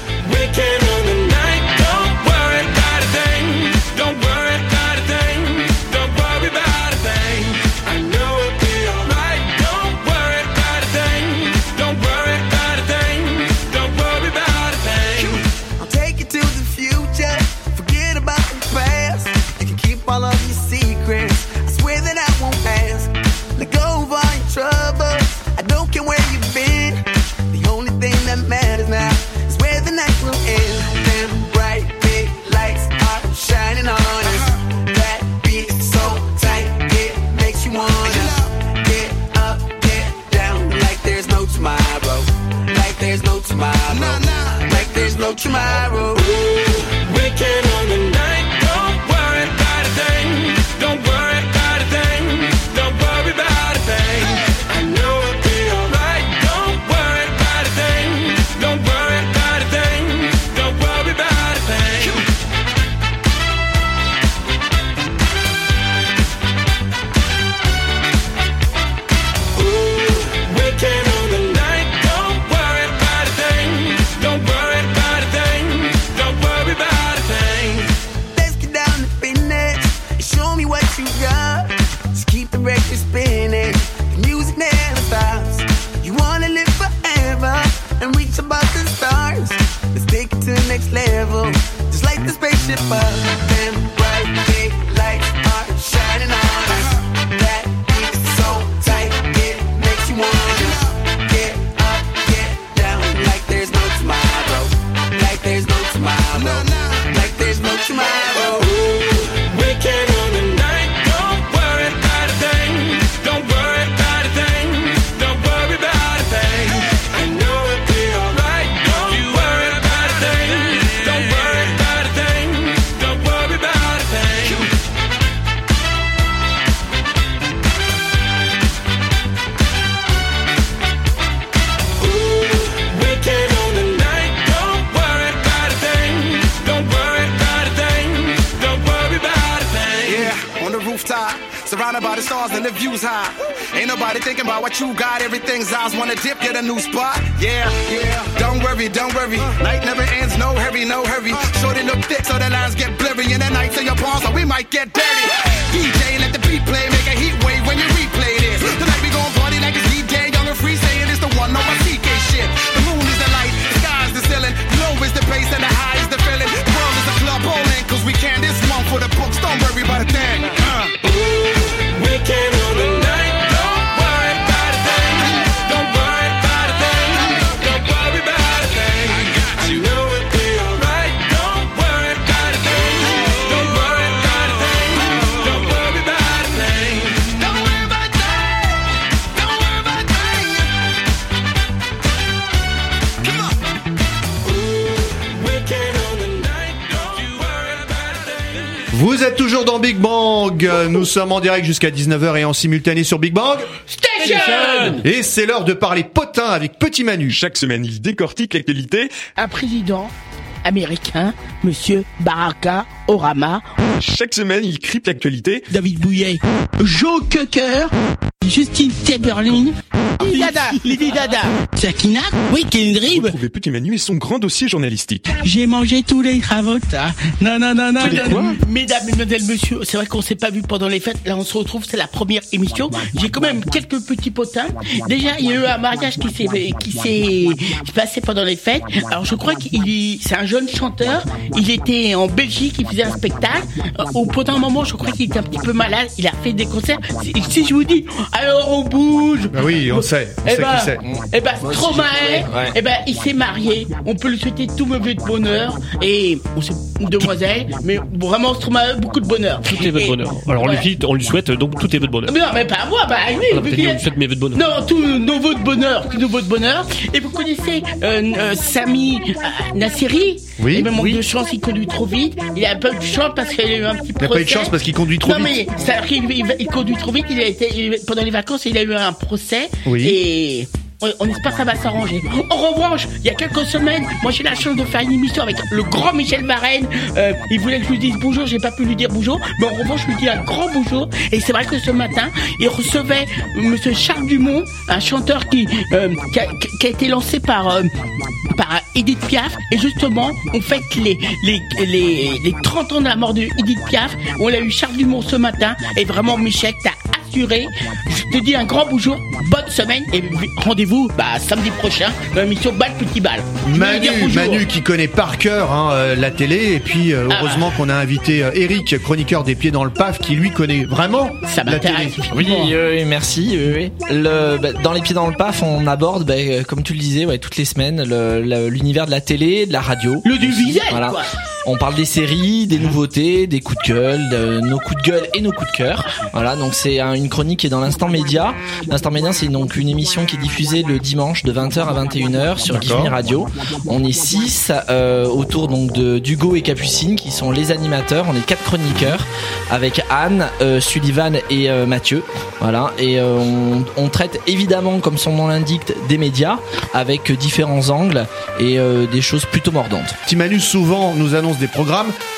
I'll take you to the future. Forget about the past. You can keep all of your secrets. I swear that I won't ask. Let go of all your troubles. I don't care where you've been. The only thing that matters now is where the night will end. Them bright big lights are shining on us. That beat so tight it makes you wanna get up, get down like there's no tomorrow. Like there's no tomorrow. Like there's no tomorrow. Weekend on the night. Don't worry about a thing. Don't worry about a thing. Don't next level. Just like the spaceship up, them bright big lights are shining on us. That beat so tight, it makes you wanna get up, get down, like there's no tomorrow, like there's no tomorrow, like there's no tomorrow. Weekend on the night, don't worry about a thing, don't worry about a thing, don't worry about a thing. I know it'll be alright, don't you worry about a thing, don't worry about a thing, don't worry about a thing. Weekend on the night, don't worry about a thing, don't worry about a thing, don't worry about a thing. Yeah, on the rooftop, surrounded by the stars and the views high. Ain't nobody thinking about what you got, everything's ours. Wanna dip, get a new spot? Yeah, yeah. Don't worry, don't worry. Night never ends, no hurry, no hurry. Shorty look thick so the lines get blurry. And the nights in your palms, so we might get dirty. D J, let the beat play, make a heat wave when you replay this. Tonight we gon' party like it's D J, young and free, saying it's the one on my C K shit. The moon is the light, the sky's the ceiling, low is the bass and the high is the feeling. The world is a club bowling, cause we can this one for the books. Don't worry about a thing. Uh. Weekend on the night, don't worry about a thing, don't worry about a thing, don't worry about a thing. I know it'll be alright, don't worry about a thing, don't worry about a thing, don't worry about a thing, don't worry about a thing, don't worry about a thing. Come on. Weekend on the night, don't you worry about a thing. Vous êtes toujours dans Big Bang. Nous sommes en direct jusqu'à dix-neuf heures et en simultané sur Big Bang Station. Et c'est l'heure de parler potin avec Petit Manu. Chaque semaine, il décortique l'actualité. Un président américain, Monsieur Baraka Obama. Chaque semaine, il crypte l'actualité. David Bouillet, Joe Cocker, Justin Timberlake, Lady Dada, Lady Dada, Sakina, oui, Kendrick. Retrouvez Petit Manu et son grand dossier journalistique. J'ai mangé tous les Travolta. Non, non, non, non. Tu dis quoi ? Mesdames, mesdemoiselles, messieurs, c'est vrai qu'on s'est pas vu pendant les fêtes. Là, on se retrouve, c'est la première émission. J'ai quand même quelques petits potins. Déjà, il y a eu un mariage qui s'est, qui s'est passé pendant les fêtes. Alors, je crois qu'il, c'est un jeune chanteur. Il était en Belgique, il faisait un spectacle. Au pendant un moment, je crois qu'il était un petit peu malade. Il a fait des concerts. Si je vous dis, alors on bouge. Ah oui, on sait. On Eh sait ben, qui c'est. eh ben, Moi aussi, Stromae, j'ai trouvé, ouais. eh ben, il s'est marié. On peut lui souhaiter tout mauvais de bonheur. Et, on sait, une demoiselle, mais vraiment, Stromae, beaucoup de bonheur. Toutes les vœux de Et- bonheur. Alors on lui, Ouais. fait- on lui souhaite donc tous tes vœux de bonheur. Mais non, mais pas à moi, bah à lui. On a vu peut-être qu'il dit, a- on lui souhaite mes vœux de bonheur. Non, tous nos vœux de bonheur, tous nos vœux de bonheur. Et vous connaissez euh, euh, Sami euh, Nasseri. Oui. Il me manque Oui. de chance, il conduit trop vite. Il a pas eu de chance parce qu'il a eu un petit Il n'a pas eu de chance parce qu'il conduit trop non, vite. mais c'est-à-dire qu'il il, il conduit trop vite. Il a été il- pendant les vacances, il a eu un procès. Oui. Et on, on espère que ça va s'arranger. En revanche, il y a quelques semaines, moi j'ai la chance de faire une émission avec le grand Michel Varenne. Euh, il voulait que je lui dise bonjour, j'ai pas pu lui dire bonjour, mais en revanche, je lui dis un grand bonjour. Et c'est vrai que ce matin, il recevait Monsieur Charles Dumont, un chanteur qui euh, qui, a, qui a été lancé par euh, par Edith Piaf. Et justement, on fête les les les les trente ans de la mort de Edith Piaf. On a eu Charles Dumont ce matin. Et vraiment, Michel, t'as assuré. Je te dis un grand bonjour, bonne semaine et rendez-vous bah, samedi prochain dans l'émission Bal Petit Bal. Je voulais Manu, dire bonjour. Manu qui connaît par cœur hein, euh, la télé et puis euh, Ah. heureusement qu'on a invité euh, Eric, chroniqueur des Pieds dans le Paf, qui lui connaît vraiment Ça la télé. m'intéresse. Oui, oui, merci. Oui, oui. Le, bah, dans les pieds dans le paf, on aborde, bah, euh, comme tu le disais, ouais, toutes les semaines, le- le- l'univers de la télé, de la radio. L'audiovisuel, Voilà. quoi. On parle des séries, des nouveautés, des coups de gueule, de nos coups de gueule et nos coups de cœur. Voilà, donc c'est un- une chronique qui est dans l'Instant Média. L'Instant Média, c'est donc une émission qui est diffusée le dimanche de vingt heures à vingt et une heures sur D'accord. Give Me Radio. On est six euh, autour donc de d'Hugo et Capucine qui sont les animateurs. On est quatre chroniqueurs avec Anne, euh, Sullivan et euh, Mathieu. Voilà, et euh, on, on traite évidemment, comme son nom l'indique, des médias avec différents angles et euh, des choses plutôt mordantes. Petit Manu souvent nous annonce des programmes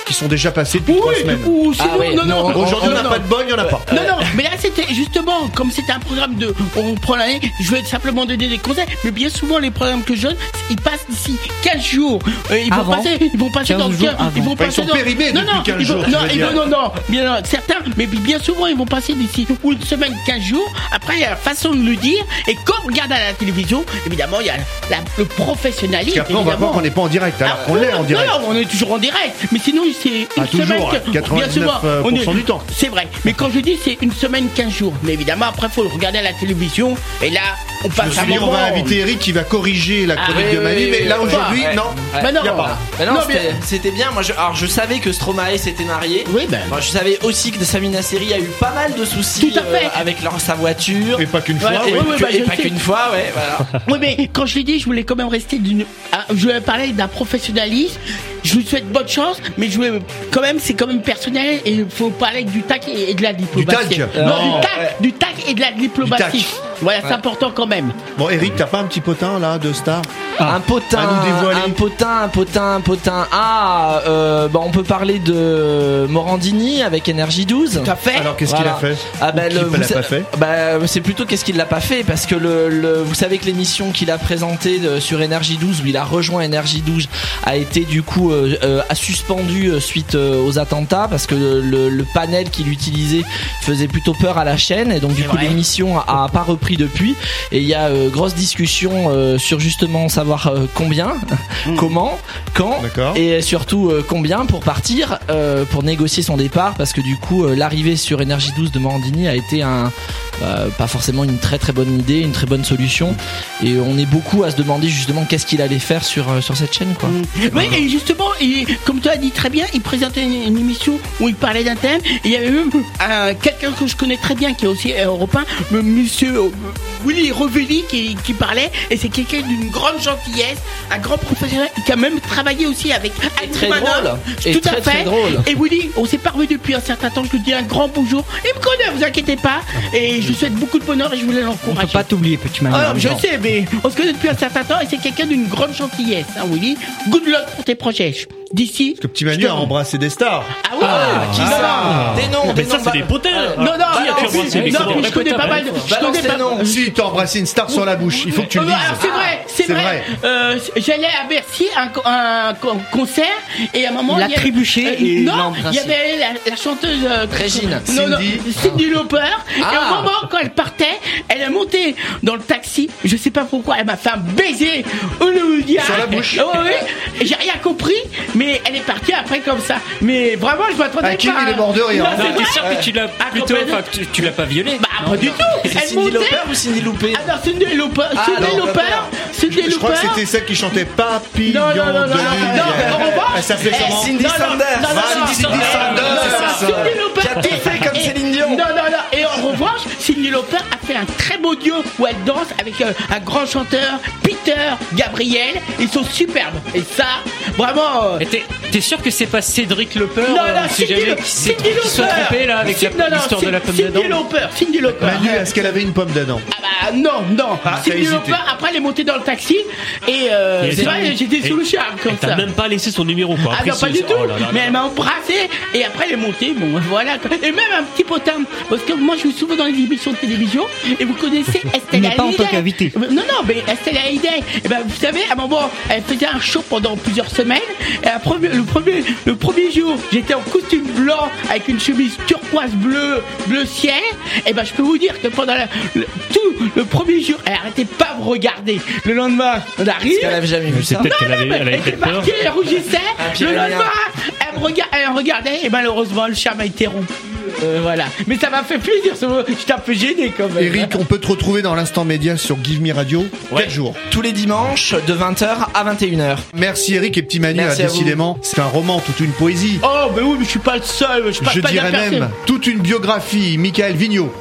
qui sont déjà passés depuis trois semaines. Ou sinon, Ah ouais, non, non, non, Aujourd'hui, on n'a non, pas de bol, il n'y en a pas. Non, non, mais là c'était justement, comme c'était un programme de. On prend l'année, je vais simplement donner des conseils, mais bien souvent les programmes que je donne, ils passent d'ici quinze jours. Euh, ils, vont Avant. passer, ils vont passer quinze dans le jours Ils vont Enfin, ils passer sont dans- périmés non, depuis non, quinze ils vont- jours, tu Non, veux ils dire. vont- non, non, bien non, certains, mais puis bien souvent ils vont passer d'ici ou une semaine, quinze jours. Après, il y a la façon de le dire, et quand on regarde à la télévision, évidemment, il y a la- le professionnalisme. Parce qu'après, on va évidemment. voir qu'on n'est pas en direct, alors Ah, qu'on non, l'est en non, direct. Non, non, on est toujours en direct. Mais sinon, c'est une Ah, toujours, semaine. hein, quatre-vingt-dix-neuf pour cent du temps. C'est vrai. Mais quand je dis c'est une semaine, quinze jours. Mais évidemment, après, il faut le regarder à la télévision. Et là, on Je me passe suis un dit, on moment. va inviter Eric qui va corriger la Ah, chronique oui, de Manu, oui, mais oui, là oui, aujourd'hui, ouais. non. Ouais. Bah non. Il y a pas. Bah non, Non, c'était- mais- c'était bien. Moi, je, alors je savais que Stromae s'était marié. Oui, ben. Moi, je savais aussi que Samina Seri a eu pas mal de soucis Tout à fait. euh, avec leur, sa voiture. Et pas qu'une fois, Ouais, oui. et oui, Que- bah, et je pas sais. qu'une fois, ouais, voilà. Oui, mais quand je l'ai dit, je voulais quand même rester d'une. Ah, je voulais parler d'un professionnalisme. Je vous souhaite bonne chance, mais je voulais quand même, c'est quand même personnel et il faut parler du tac et et de la diplomatie. talc Non, Non. du tac, du tac et de la diplomatie. Voilà, c'est important quand même. Bon, Eric, t'as pas un petit potin là de star Un potin, À nous dévoiler. un potin, un potin, un potin. Ah, euh, bah on peut parler de Morandini avec Énergie douze. Tout à fait. Alors qu'est-ce qu'il a fait Ah bah, Ou le, qui vous l'a sa- pas fait bah, c'est plutôt qu'est-ce qu'il l'a pas fait parce que le, le- vous savez que l'émission qu'il a présentée de- sur Énergie douze où il a rejoint Énergie douze a été du coup euh, euh, a suspendu euh, suite euh, aux attentats parce que le, le panel qu'il utilisait faisait plutôt peur à la chaîne et donc du C'est coup vrai. l'émission a, a pas repris depuis et il y a euh, grosse discussion euh, sur justement savoir euh, combien, comment, quand D'accord. et surtout euh, combien pour partir euh, pour négocier son départ parce que du coup euh, l'arrivée sur Énergie douze de Morandini a été un euh, pas forcément une très très bonne idée, une très bonne solution et on est beaucoup à se demander justement qu'est-ce qu'il allait faire sur euh, sur cette chaîne quoi. Oui, et justement, il- comme tu as dit très bien, il présentait une, une émission où il parlait d'un thème. Et il y avait même un- quelqu'un que je connais très bien qui est aussi européen, M. Monsieur euh, Willy Revelli, qui, qui parlait. Et c'est quelqu'un d'une grande gentillesse, un grand professionnel qui a même travaillé aussi avec Anne très Romanoff. drôle. Et Tout très, à très fait. drôle. Et Willy, on s'est pas revu depuis un certain temps. Je lui dis un grand bonjour. Il me connaît, vous inquiétez pas. Et je lui souhaite beaucoup de bonheur et je voulais On l'encourager. peut pas t'oublier, petit Manu. Alors, je sais, mais on se connaît depuis un certain temps et c'est quelqu'un d'une grande gentillesse, hein, Willy. Good luck pour tes projets. D'ici. Parce que petit Manu a embrassé des stars. Ah ouais, qui non, ça non. Des noms, Mais des ça, noms, c'est bah- des potins. Euh, Non, non, Qui a non, pu embrasser si, des non, potins mais je connais pas mal de. Je Balance connais les pas. noms. Si t'as embrassé une star sur la bouche, il faut que tu le Euh, alors, dises. c'est vrai, c'est C'est vrai. vrai. Euh, J'allais à Bercy un, co- un co- concert et à un moment Il a il y avait- trébuché euh, et il l'a non, embrassé. il y avait la, la chanteuse euh, Régine. non, non, Cindy. Cindy Lauper. Et Ah. au moment quand elle partait, elle est montée dans le taxi. Je sais pas pourquoi, elle m'a fait un baiser hollywoodien Sur la bouche. Ouais, ouais. Et j'ai rien compris, mais elle est partie après comme ça. Mais vraiment, je m'attendais pas. Hakim, il est mort de rire, Non, hein. c'est Non, t'es vrai. sûr que tu l'as Ah, plutôt, complètement. enfin, que tu, tu l'as pas violé? Bah, pas du tout. C'est Elle Cindy montait. Lauper ou Cindy Loupé Ah non, Cindy Lauper. Ah, Cindy non, Lauper. Cindy Je crois que Lauper. c'était celle qui chantait Papillon Non, non, non, non, de non, lumière. non, mais en revanche, Elle s'appelait eh, comment Cindy Non, non, Sanders. non, non, Voilà, non, Cindy non, non, Sanders, non, non, c'est non, ça. Cindy Lauper. Qui a tout fait comme Et- Céline Dion. Non, non, non. Et en revanche, Cindy Lauper a fait un très beau duo où elle danse avec euh, un grand chanteur, Peter Gabriel. Ils sont superbes. Et ça, vraiment. euh, Et t'es, t'es sûr que c'est pas Cédric Lepeur Non, euh, non, si Cindy, jamais qui s'est Cindy qui soit Lauper. trompé là avec la- Non, non, l'histoire de la pomme Cindy d'Adam? Lauper. Cindy Lauper. Manu, est-ce qu'elle avait une pomme d'Adam Ah bah non, non. Ah, t'as Cindy hésité. Lauper, après elle est montée dans le taxi et euh, Et c'est elle- vrai, j'étais sous le charme comme T'as ça. même pas laissé son numéro quoi. Ah Après, non, pas c'est- du tout. oh là là Mais là. elle m'a embrassé et après elle est montée. Bon, voilà. Et même un petit potin. Parce que moi, je suis souvent dans les émissions de télévision et vous connaissez Estelle Mais pas en Hallyday. tant qu'invité. Non, non, mais Estelle Hallyday. Et ben, vous savez, à un moment, elle faisait un show pendant plusieurs semaines. Et un premier- le premier, le premier jour, j'étais en costume blanc avec une chemise turquoise bleu, bleu ciel. Et ben, je peux vous dire que pendant la- le, tout le premier jour, elle arrêtait pas de me regarder. Le lendemain, on arrive. Parce qu'elle avait jamais vu C'est ça. peut-être qu'elle avait, mais elle avait elle était peut-être peur. partie, elle rougissait. Un pied Le à lendemain, elle me, rega- elle me regardait et malheureusement, le charme a été rompu. Euh, voilà. Mais ça m'a fait plaisir. ce moment. J'étais un peu gêné quand même. Eric, on peut te retrouver dans l'instant média sur Give Me Radio. Quel jour Tous les dimanches de vingt heures à vingt et une heures. Merci Eric et petit Manu, Merci ah, à vous. décidément, c'est un roman, toute une poésie. Oh, mais oui, mais je suis pas le seul. Je, passe Je pas dirais d'inaperçu. même toute une biographie, Michael Vigneault.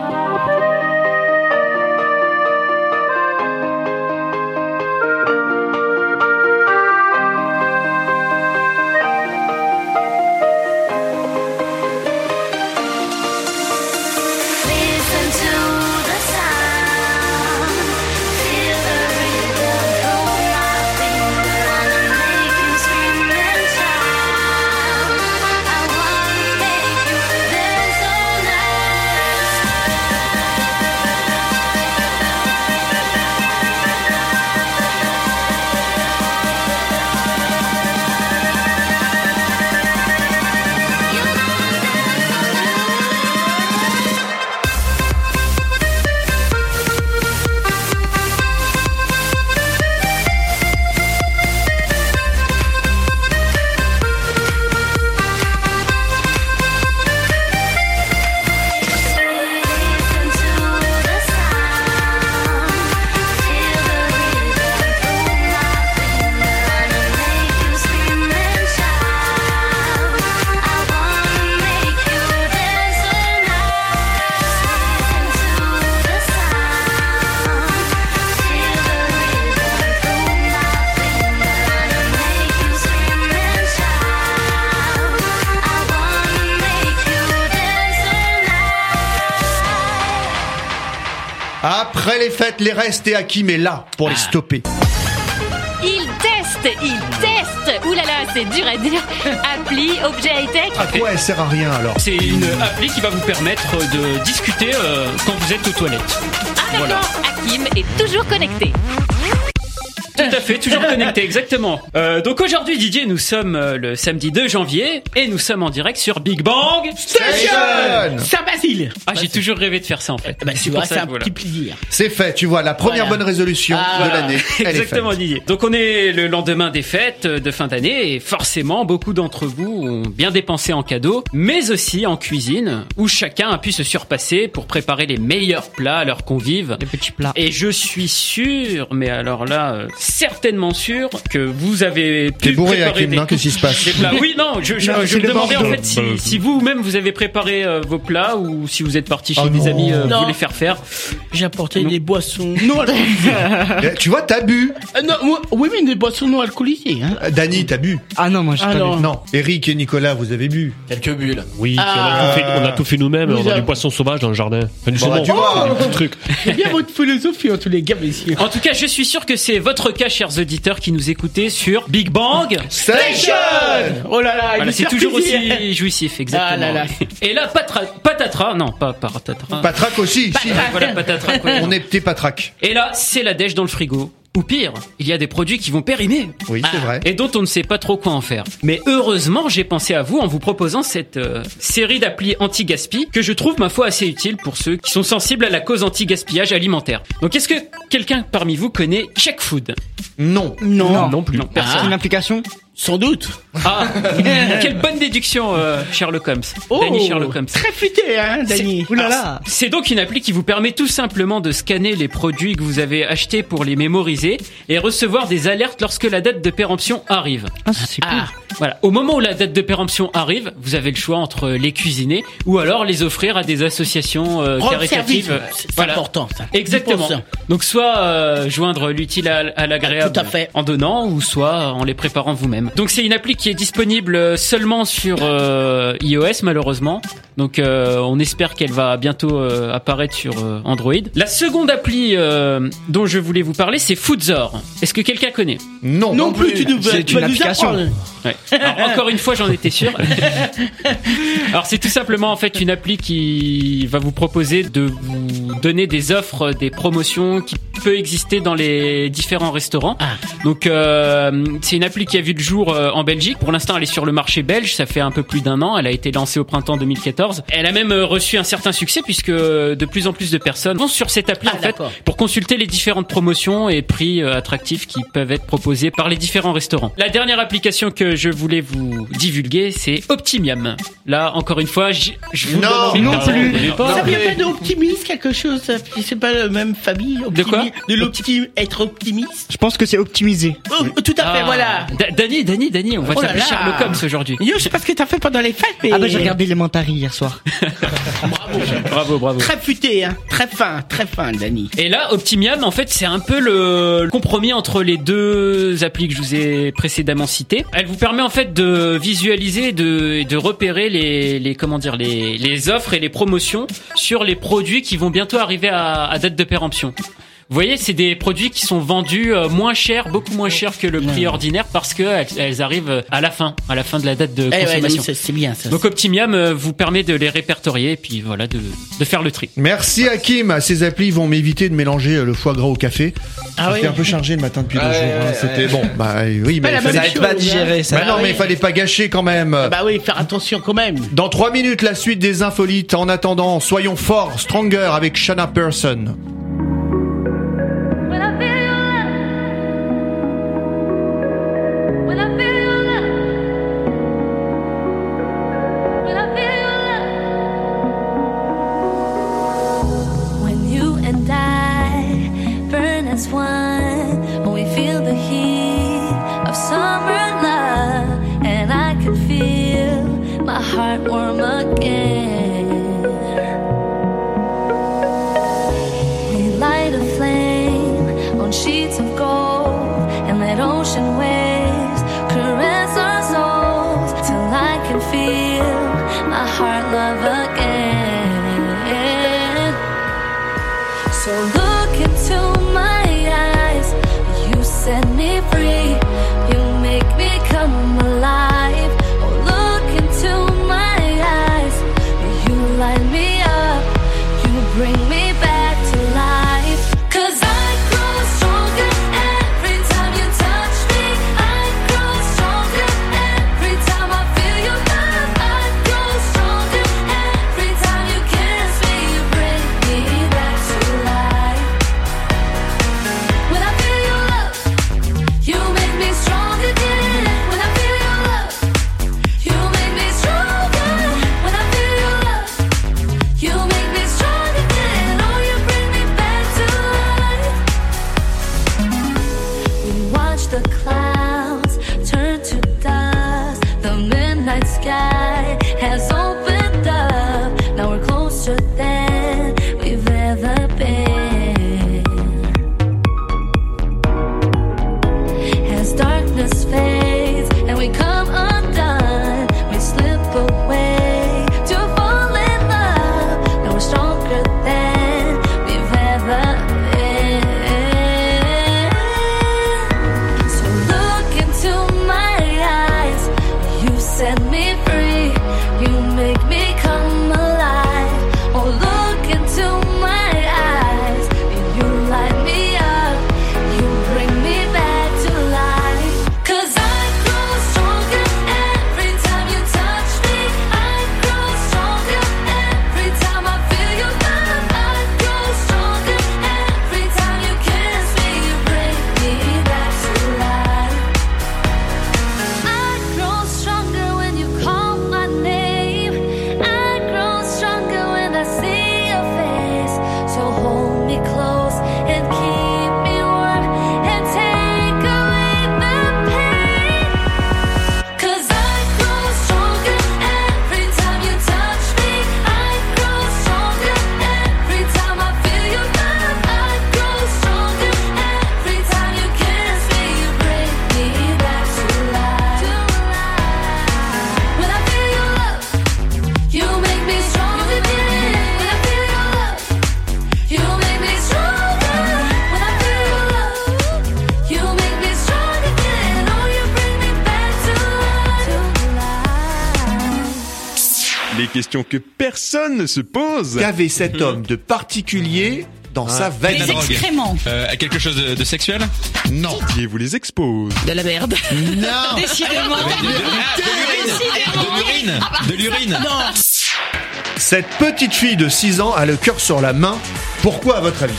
Listen to the sound, feel the rhythm through my finger, and make you scream and shout. Après les fêtes, les restes et Hakim est là pour les stopper. Il teste, il teste. Ouh là là, c'est dur à dire. Appli, objet high-tech. À quoi elle sert à rien alors? C'est une appli qui va vous permettre de discuter euh, quand vous êtes aux toilettes. Ah d'accord, Hakim est toujours connecté. Tout à fait, toujours connecté, exactement. Euh, donc aujourd'hui, Didier, nous sommes euh, le samedi deux janvier et nous sommes en direct sur Big Bang Station. Saint-Basile. Ah, j'ai toujours rêvé de faire ça en fait. Bah, tu vois, c'est un voilà. petit plaisir. C'est fait, tu vois, la première Voilà. bonne résolution Ah, de Voilà. l'année. Elle est Exactement, faite. Didier. Donc on est le lendemain des fêtes de fin d'année et forcément beaucoup d'entre vous ont bien dépensé en cadeaux, mais aussi en cuisine où chacun a pu se surpasser pour préparer les meilleurs plats à leurs convives. Les petits plats. Et je suis sûr, mais alors là, euh, certainement sûr que vous avez pu T'es bourré, préparer Hakim, des, non? Qu'est-ce qui se passe? des plats. Oui, non, je, je, Non, je c'est me le demandais en Bordeaux. fait si, si vous-même vous avez préparé euh, vos plats ou si vous êtes parti chez Oh des non. amis euh, Non. vous les faire faire. J'ai apporté des boissons non Eh, Tu vois, t'as bu. Euh, non, moi- oui, mais des boissons non alcoolisées. Hein. Euh, Dany, t'as bu. Ah non, moi j'ai Ah pas non. vu. Non. Eric et Nicolas, vous avez bu. Quelques bulles. Oui, puis on, a Ah. tout fait, on a tout fait nous-mêmes. Vous On a avez- du poisson sauvage dans le jardin. Enfin, du Bon, bah, saumon. tu vois. Des petits trucs. C'est bien votre philosophie en tous les cas, messieurs. En tout cas, je suis sûr que c'est votre cas, chers auditeurs, qui nous écoutez sur Big Bang Station. Oh là là, Voilà, il c'est est toujours surprisé. aussi jouissif, exactement. Ah là là. Et là, patra, patatras, non, pas patatras. Patraque aussi. si. Voilà, patatras. ouais. On est petit patraque. Et là, c'est la dèche dans le frigo. Ou pire, il y a des produits qui vont périmer. Oui, c'est vrai. Et dont on ne sait pas trop quoi en faire. Mais heureusement, j'ai pensé à vous en vous proposant cette euh, série d'applis anti-gaspi que je trouve, ma foi, assez utile pour ceux qui sont sensibles à la cause anti-gaspillage alimentaire. Donc, est-ce que quelqu'un parmi vous connaît Check Food? Non. Non. Non plus. Non, personne. C'est une application? Sans doute. Ah, quelle bonne déduction, euh, Sherlock Holmes. Oh, Danny Sherlock Holmes. très futé, hein, Dany. Ouh là là. C'est donc une appli qui vous permet tout simplement de scanner les produits que vous avez achetés pour les mémoriser et recevoir des alertes lorsque la date de péremption arrive. Ah, c'est cool. Ah, voilà. Au moment où la date de péremption arrive, vous avez le choix entre les cuisiner ou alors les offrir à des associations euh, Rendre service, caritatives. c'est c'est important ça. Exactement. dix pour cent. Donc soit euh, joindre l'utile à, à l'agréable Tout à fait. en donnant ou soit en les préparant vous-même. Donc c'est une appli qui est disponible seulement sur euh, iOS malheureusement. Donc euh, on espère qu'elle va bientôt euh, apparaître sur euh, Android. La seconde appli euh, dont je voulais vous parler, c'est Foodzor. Est-ce que quelqu'un connaît? Non. Non plus, tu nous C'est tu une vas nous application. apprendre. Ouais. Alors, encore une fois, j'en étais sûr. Alors, c'est tout simplement en fait une appli qui va vous proposer de vous donner des offres, des promotions qui peut exister dans les différents restaurants. Ah. Donc, euh, c'est une appli qui a vu le jour euh, en Belgique. Pour l'instant, elle est sur le marché belge. Ça fait un peu plus d'un an. Elle a été lancée au printemps deux mille quatorze. Elle a même euh, reçu un certain succès puisque de plus en plus de personnes vont sur cette appli Ah, en fait d'accord. pour consulter les différentes promotions et prix euh, attractifs qui peuvent être proposés par les différents restaurants. La dernière application que je voulais vous divulguer, c'est Optimium. Là, encore une fois, j- je vous Non, donne envie de non la- plus. vous pas. Ça vient pas d'optimiste quelque chose, ça, c'est pas la même famille. De quoi optimi- De l'opti, être optimiste. Je pense que c'est optimisé. Oh, tout à fait, Ah. voilà. Da- Dany, Dany, Dany, on va Oh là t'appeler là. Sherlock Holmes aujourd'hui. Yo, je sais pas ce que t'as fait pendant les fêtes, mais Ah bah j'ai regardé Elementary hier soir. Bravo, bravo. très futé, hein, très fin, très fin, Dany. Et là, Optimium, en fait, c'est un peu le compromis entre les deux applis que je vous ai précédemment citées. Elle vous permet en fait de visualiser, et de, et de repérer les, les comment dire, les, les offres et les promotions sur les produits qui vont bientôt arriver à, à date de péremption. Vous voyez, c'est des produits qui sont vendus euh, moins cher, beaucoup moins cher que le prix ordinaire parce que elles, elles arrivent à la fin, à la fin de la date de Eh ouais, consommation. non, c'est c'est bien ça. Donc Optimium euh, vous permet de les répertorier et puis voilà de, de faire le tri. Merci Hakim. Ces applis vont m'éviter de mélanger le foie gras au café. Ah J'étais oui. un peu chargé le matin depuis Ouais, deux jours. hein. ouais, C'était ouais. bon. Bah oui, Pas mais la il même fallait... Ça aide pas à chose, digérer, hein. ça. Bah non, Ah mais oui. il fallait pas gâcher quand même. Bah oui, faire attention quand même. Dans trois minutes, la suite des Infolites. En attendant, soyons forts, stronger avec Shanna Person. When I feel your love, when I feel your love, when I feel your love, when you and I burn as one, when we feel the heat of summer love, and I can feel my heart warm again. We light a flame on sheets of gold and let ocean waves caress our souls till I can feel my heart love again. So Les questions que personne ne se pose. Qu'avait cet homme de particulier dans sa veine? La drogue. Euh, quelque chose de, de sexuel? Non. Et vous les expose. De la merde. Non. Décidément. De, de- de l'urine. De l'urine. Non. Cette petite fille de six ans a le cœur sur la main. Pourquoi, à votre avis?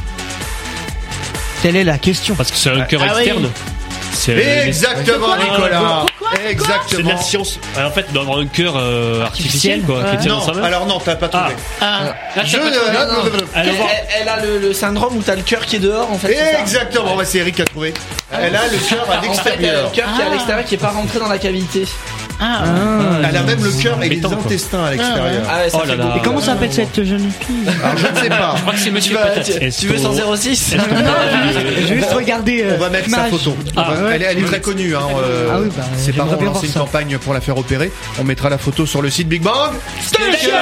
Telle est la question. Parce que c'est un cœur Ah oui. externe. C'est- Exactement, les- Nicolas. C'est de Exactement. la science. Alors, en fait, il doit avoir un cœur euh, artificiel, quoi, qui tient dans sa Non, main. alors non, t'as pas trouvé. Ah. Je- Non, non. Elle Elle, va voir. elle a le, le syndrome où t'as le cœur qui est dehors en fait. c'est ça Exactement, bah, c'est Eric qui a trouvé. Elle a le cœur à En fait, elle a l'extérieur. le cœur qui est à Ah. l'extérieur qui est pas rentré dans la cavité. Ah, Elle a même le cœur et les Embêtant, quoi. intestins à l'extérieur. Ah ouais, ça Oh fait là là. beaucoup. Et comment s'appelle cette jeune fille? Alors je ne sais pas. Je crois que c'est Tu, Monsieur vas- Patate. tu- Est-ce tu veux qu'on- son zéro six? Non, je vais juste regarder. On va mettre sa photo. On va- elle, est- elle est très connue. Hein, euh, Ah oui, bah, ses j'aimerais parents ont bien lancé une voir ça. campagne pour la faire opérer. On mettra la photo sur le site Big Bang Station.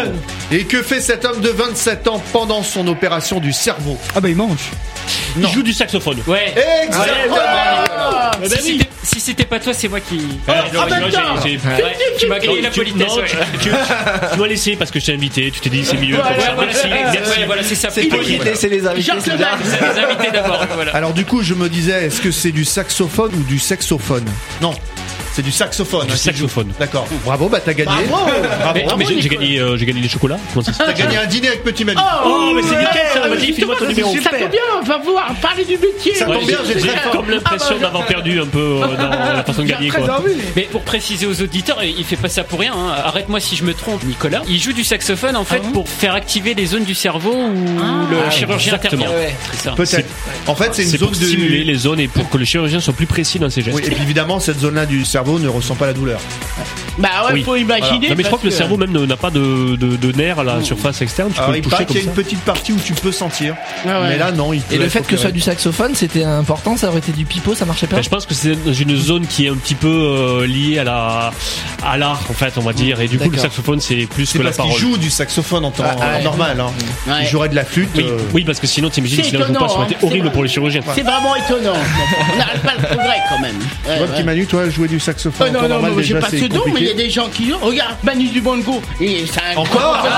Et que fait cet homme de vingt-sept ans pendant son opération du cerveau? Ah bah il mange. Il joue du saxophone. Ouais. Exactement. Ah, Eh ben si oui. c'était- si c'était pas toi, c'est moi qui. Alors, Ah, moi, j'ai- d'accord. j'ai- Ouais, tu m'as grillé la tu- politesse. non, ouais. tu, tu- tu m'as laissé parce que je t'ai invité, tu t'es dit c'est mieux. Voilà, comme ça. voilà, Merci, voilà. merci. Ouais, voilà, c'est ça. C'est pas qui laisser les invités, Jacques c'est bien. C'est les invités d'abord. Voilà. Alors du coup, je me disais, est-ce que c'est du saxophone ou du saxophone? Non, c'est du saxophone. Du hein, qui joue. saxophone. D'accord. Bravo, bah t'as gagné. Bravo. Bravo. Mais, mais j'ai- j'ai gagné, euh, j'ai gagné des chocolats. Comment ça se T'as gagné un dîner avec Petit Manu. Oh, mais c'est nickel ça. Ah, Vas-y, mais file-moi ton justement, numéro. Ça tombe bien, on va pouvoir parler du métier. Ça Ouais, tombe bien, j'ai j'ai très fort. comme l'impression Ah bah, d'avoir perdu un peu euh, dans la façon de J'ai gagner. très Quoi. envie. Mais pour préciser aux auditeurs, il fait pas ça pour rien. hein. Arrête-moi si je me trompe, Nicolas. Il joue du saxophone en fait pour faire activer les zones du cerveau où le Ah, chirurgien exactement. intervient. Ouais. C'est ça. Peut-être. En fait, c'est une C'est zone pour de stimuler les zones et pour que le chirurgien soit plus précis dans ses gestes. Oui, et puis évidemment, cette zone-là du cerveau ne ressent pas la douleur. Bah ouais, Oui. faut imaginer. Non, mais je crois que le parce cerveau même ne- n'a pas de, de, de nerfs à la surface externe. Tu Alors, peux le il toucher paraît comme qu'il y a ça. une petite partie où tu peux sentir. Ah ouais. Mais là, non, il peut Et le être fait que ce opéré. soit du saxophone, c'était important, ça aurait été du pipeau, ça marchait pas. Ben, je pense que c'est dans une zone qui est un petit peu euh, liée à la à l'art en fait on va dire et du coup le D'accord. saxophone c'est plus C'est que la parce qu'il parole. joue du saxophone en temps Ah, ouais. normal. Hein. Ouais. Il jouerait de la flûte. Oui, euh, oui parce que sinon t'imagines C'est si là joue pas étonnant, ça aurait hein. été C'est horrible vrai. pour les chirurgiens. C'est vraiment étonnant. On n'arrête pas le progrès quand même. Tu Ouais, vois, ouais. Petit Manu, toi, jouer du saxophone Oh en non, temps non, normal, non, j'ai déjà, pas c'est ce don, mais il y a compliqué. des gens qui jouent. Regarde, Manu du Bongo. Et c'est un Encore grand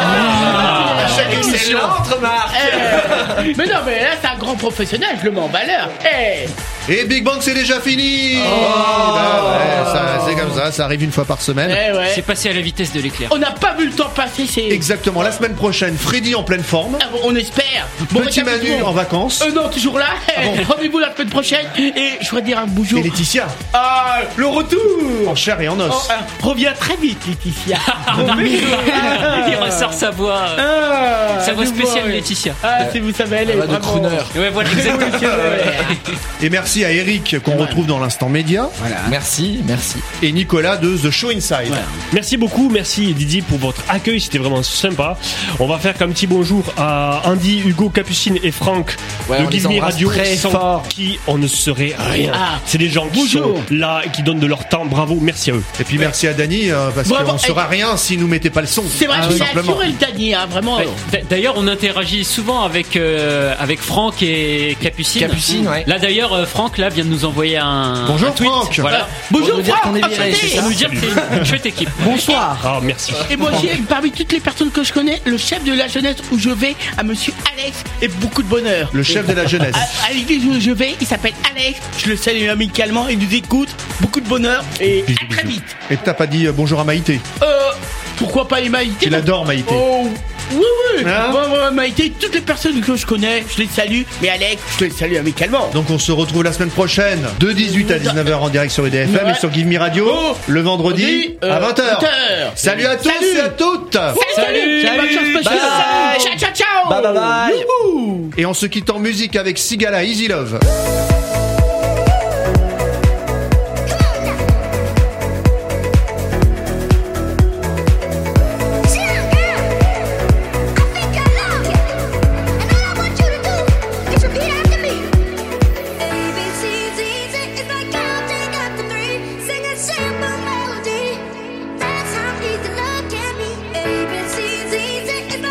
Ah, professionnel. chaque émission. remarque. Eh, mais non, mais là, c'est un grand professionnel, je le mets en valeur. Eh, Et Big Bang, c'est déjà fini. Oh. Bah ouais, ça, c'est comme ça, ça arrive une fois par semaine. eh ouais. C'est passé à la vitesse de l'éclair. On n'a pas vu le temps passer, c'est. Exactement. La semaine prochaine, Freddy en pleine forme. Ah bon, on espère. Bon, Petit rétablissement. Manu en vacances. Euh, non, toujours là. Eh, rendez-vous la semaine prochaine. Et je voudrais dire un bonjour. Et Laetitia, Ah, le retour. en chair et en Oh, os. euh, reviens très vite, Laetitia. Il ressort sa voix. Ah, Sa voix je spéciale, vois. Laetitia. Ah, si vous savez, elle est voix de vraiment... crooner. Ouais, voilà, exactement. Et merci à Eric qu'on retrouve dans l'instant média. Merci, merci. Et Nicolas de The Show Inside. Merci beaucoup, merci Didier pour votre accueil, c'était vraiment sympa. On va faire qu'un petit bonjour à Andy, Hugo, Capucine et Franck Ouais, on de les Give Me embrasse Radio, très sans fort. qui on ne serait rien. Ah. C'est des gens qui Bonjour. sont là et qui donnent de leur temps. Bravo, merci à eux. Et puis merci à Dany, euh, parce Bravo. qu'on ne saura rien s'il nous mettait pas le son. C'est vrai, tout il a simplement. assuré le Dany, hein, vraiment. Ouais, d- D'ailleurs, on interagit souvent avec euh, avec Franck et Capucine. Capucine, ouais. Là, d'ailleurs, euh, Franck là vient de nous envoyer un, Bonjour, un tweet. Franck. Voilà. Bonjour, Pour nous dire Franck, qu'on est viré, enchanté. c'est ça Pour nous dire que c'est une chouette équipe. Bonsoir. Ah, merci. Et moi aussi, parmi toutes les personnes que je connais, le chef de la jeunesse où je vais, à monsieur Alex, et beaucoup de bonheur. Le chef de la jeunesse. À, à l'église où je vais, il s'appelle Alex, je le salue amicalement, il nous écoute, beaucoup de bonheur, et Bisous, à très bisous. vite. Et t'as pas dit euh, bonjour à Maïté. Euh, pourquoi pas les Maïté? Tu l'adores, Maïté. Oh, oui, oui. Hein Ouais, ouais, Maïté, toutes les personnes que je connais, je les salue, mais Alex, je les salue amicalement. Donc on se retrouve la semaine prochaine de dix-huit à dix-neuf heures en direct sur I D F M Ouais. et sur Give Me Radio Oh. le vendredi Euh, à vingt heures. vingt heures. Salut à tous Salut. et à toutes. Salut, Salut. bonne chance, monsieur. Bye. Ciao, ciao, ciao. Bye, bye, bye. Youhou. Et on se quitte en musique avec Sigala Easy Love.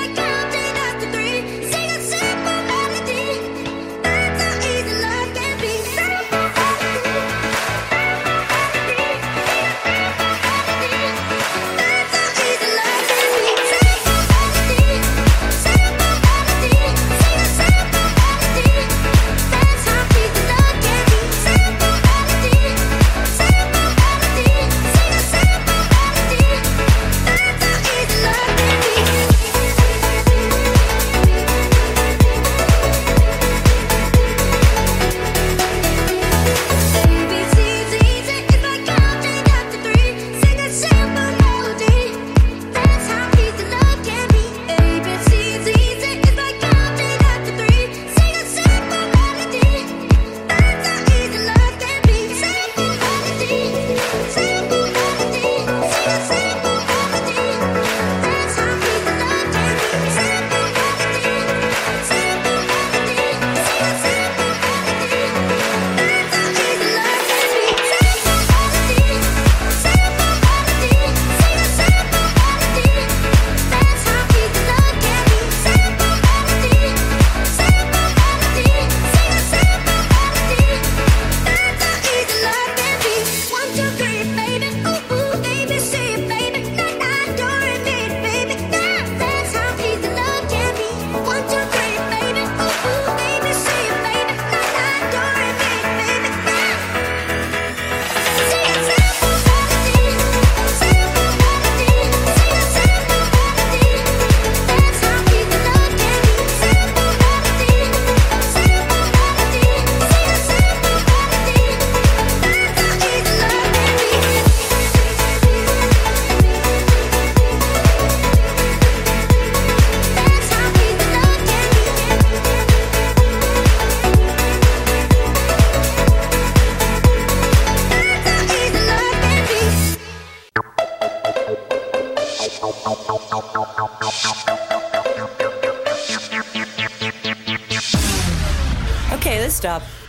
That's how easy love can be. Okay, let's stop.